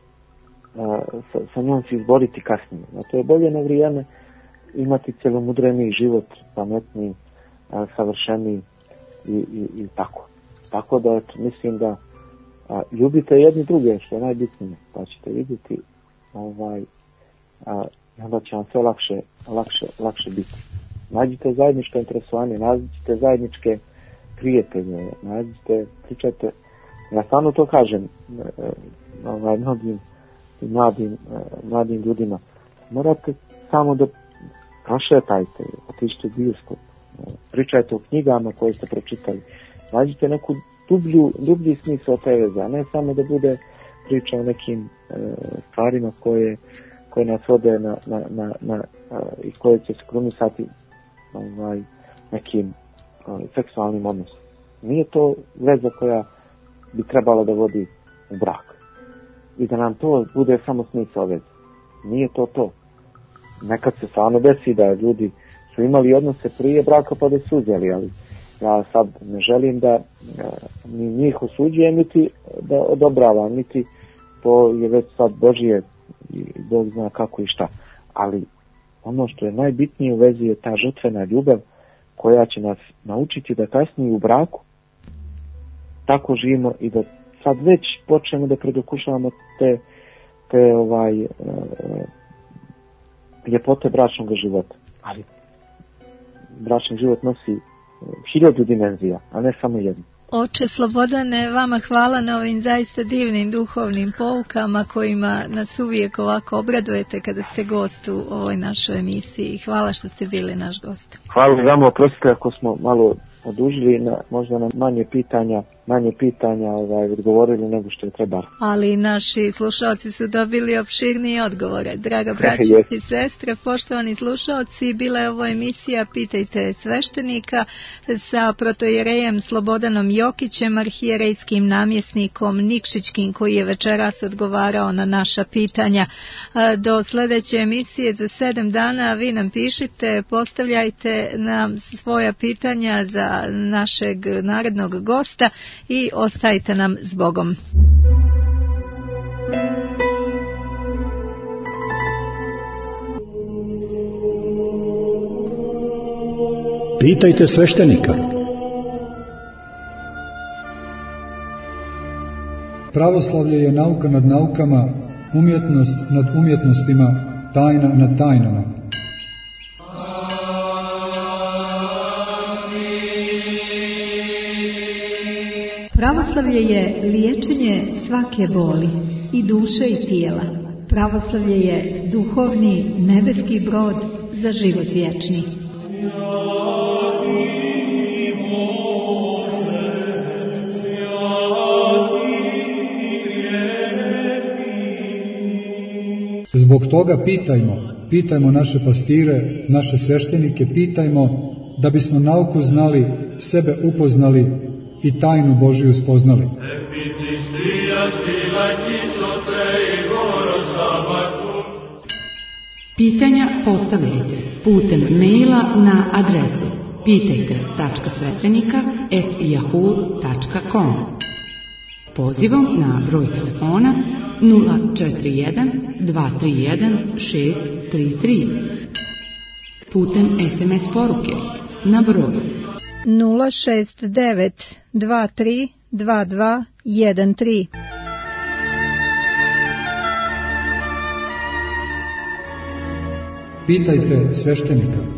sa, sa njom se izboriti kasnije. Zato je bolje na vrijeme imati cjelomudreniji život, pametniji, uh, savršeniji i, i, i tako. Tako da mislim da a, ljubite jedni druge, što je najbitnije, pa ćete vidjeti ovaj, a, onda će vam sve lakše, lakše, lakše biti. Nađite zajedničko interesovanje, nađite zajedničke prijatelje, nađite, pričajte. Ja stvarno to kažem ovaj, mnogim mladim, mladim ljudima. Morate samo da prošetajte, otičite u bioskop, pričajte o knjigama koje ste pročitali. Nađite neku dublju, dublji smisao te veze, a ne samo da bude priča o nekim e, stvarima koje, koje nas vode na, na, na, na, a, i koje će se krunisati ovaj, nekim a, seksualnim odnosom. Nije to veza koja bi trebala da vodi u brak. I da nam to bude samo smisao veze. Nije to to. Nekad se stvarno desi da ljudi su imali odnose prije braka pa da su uzeli, ali ja sad ne želim da ni njih osuđujem, niti da odobravam, niti to je već sad Božije i Bog zna kako i šta. Ali ono što je najbitnije u vezi je ta žrtvena ljubav koja će nas naučiti da kasnije u braku tako živimo i da sad već počnemo da predokušavamo te, te ovaj, e, ljepote bračnog života. Ali bračni život nosi hiljadu dimenzija, a ne samo jednu. Oče Slobodane, vama hvala na ovim zaista divnim duhovnim poukama kojima nas uvijek ovako obradujete kada ste gost u ovoj našoj emisiji. Hvala što ste bili naš gost. Hvala vam, oprostite ako smo malo odužili, na, možda na manje pitanja, manje pitanja ovaj, odgovorili nego što je trebalo. Ali naši slušalci su dobili opširnije odgovore. Draga braća i sestre, poštovani slušalci, bila je ovo emisija Pitajte sveštenika sa protojerejem Slobodanom Jokićem, arhijerejskim namjesnikom Nikšićkim, koji je večeras odgovarao na naša pitanja. Do sljedeće emisije za sedam dana vi nam pišite, postavljajte nam svoja pitanja za našeg narednog gosta i ostajte nam s Bogom. Pitajte sveštenika. Pravoslavlje je nauka nad naukama, umjetnost nad umjetnostima, tajna nad tajnama. Pravoslavlje je liječenje svake boli, i duše i tijela. Pravoslavlje je duhovni nebeski brod za život vječni. Zbog toga pitajmo, pitajmo naše pastire, naše sveštenike, pitajmo da bismo nauku znali, sebe upoznali i tajnu Božiju spoznali. Pitanja postavljajte putem maila na adresu pitajte tačka sveštenika et yahoo tačka com, pozivom na broj telefona nula četiri jedan dva tri jedan šest tri tri, putem es em es poruke na broj nula šest devet dva tri dva dva jedan tri. Pitajte sveštenika.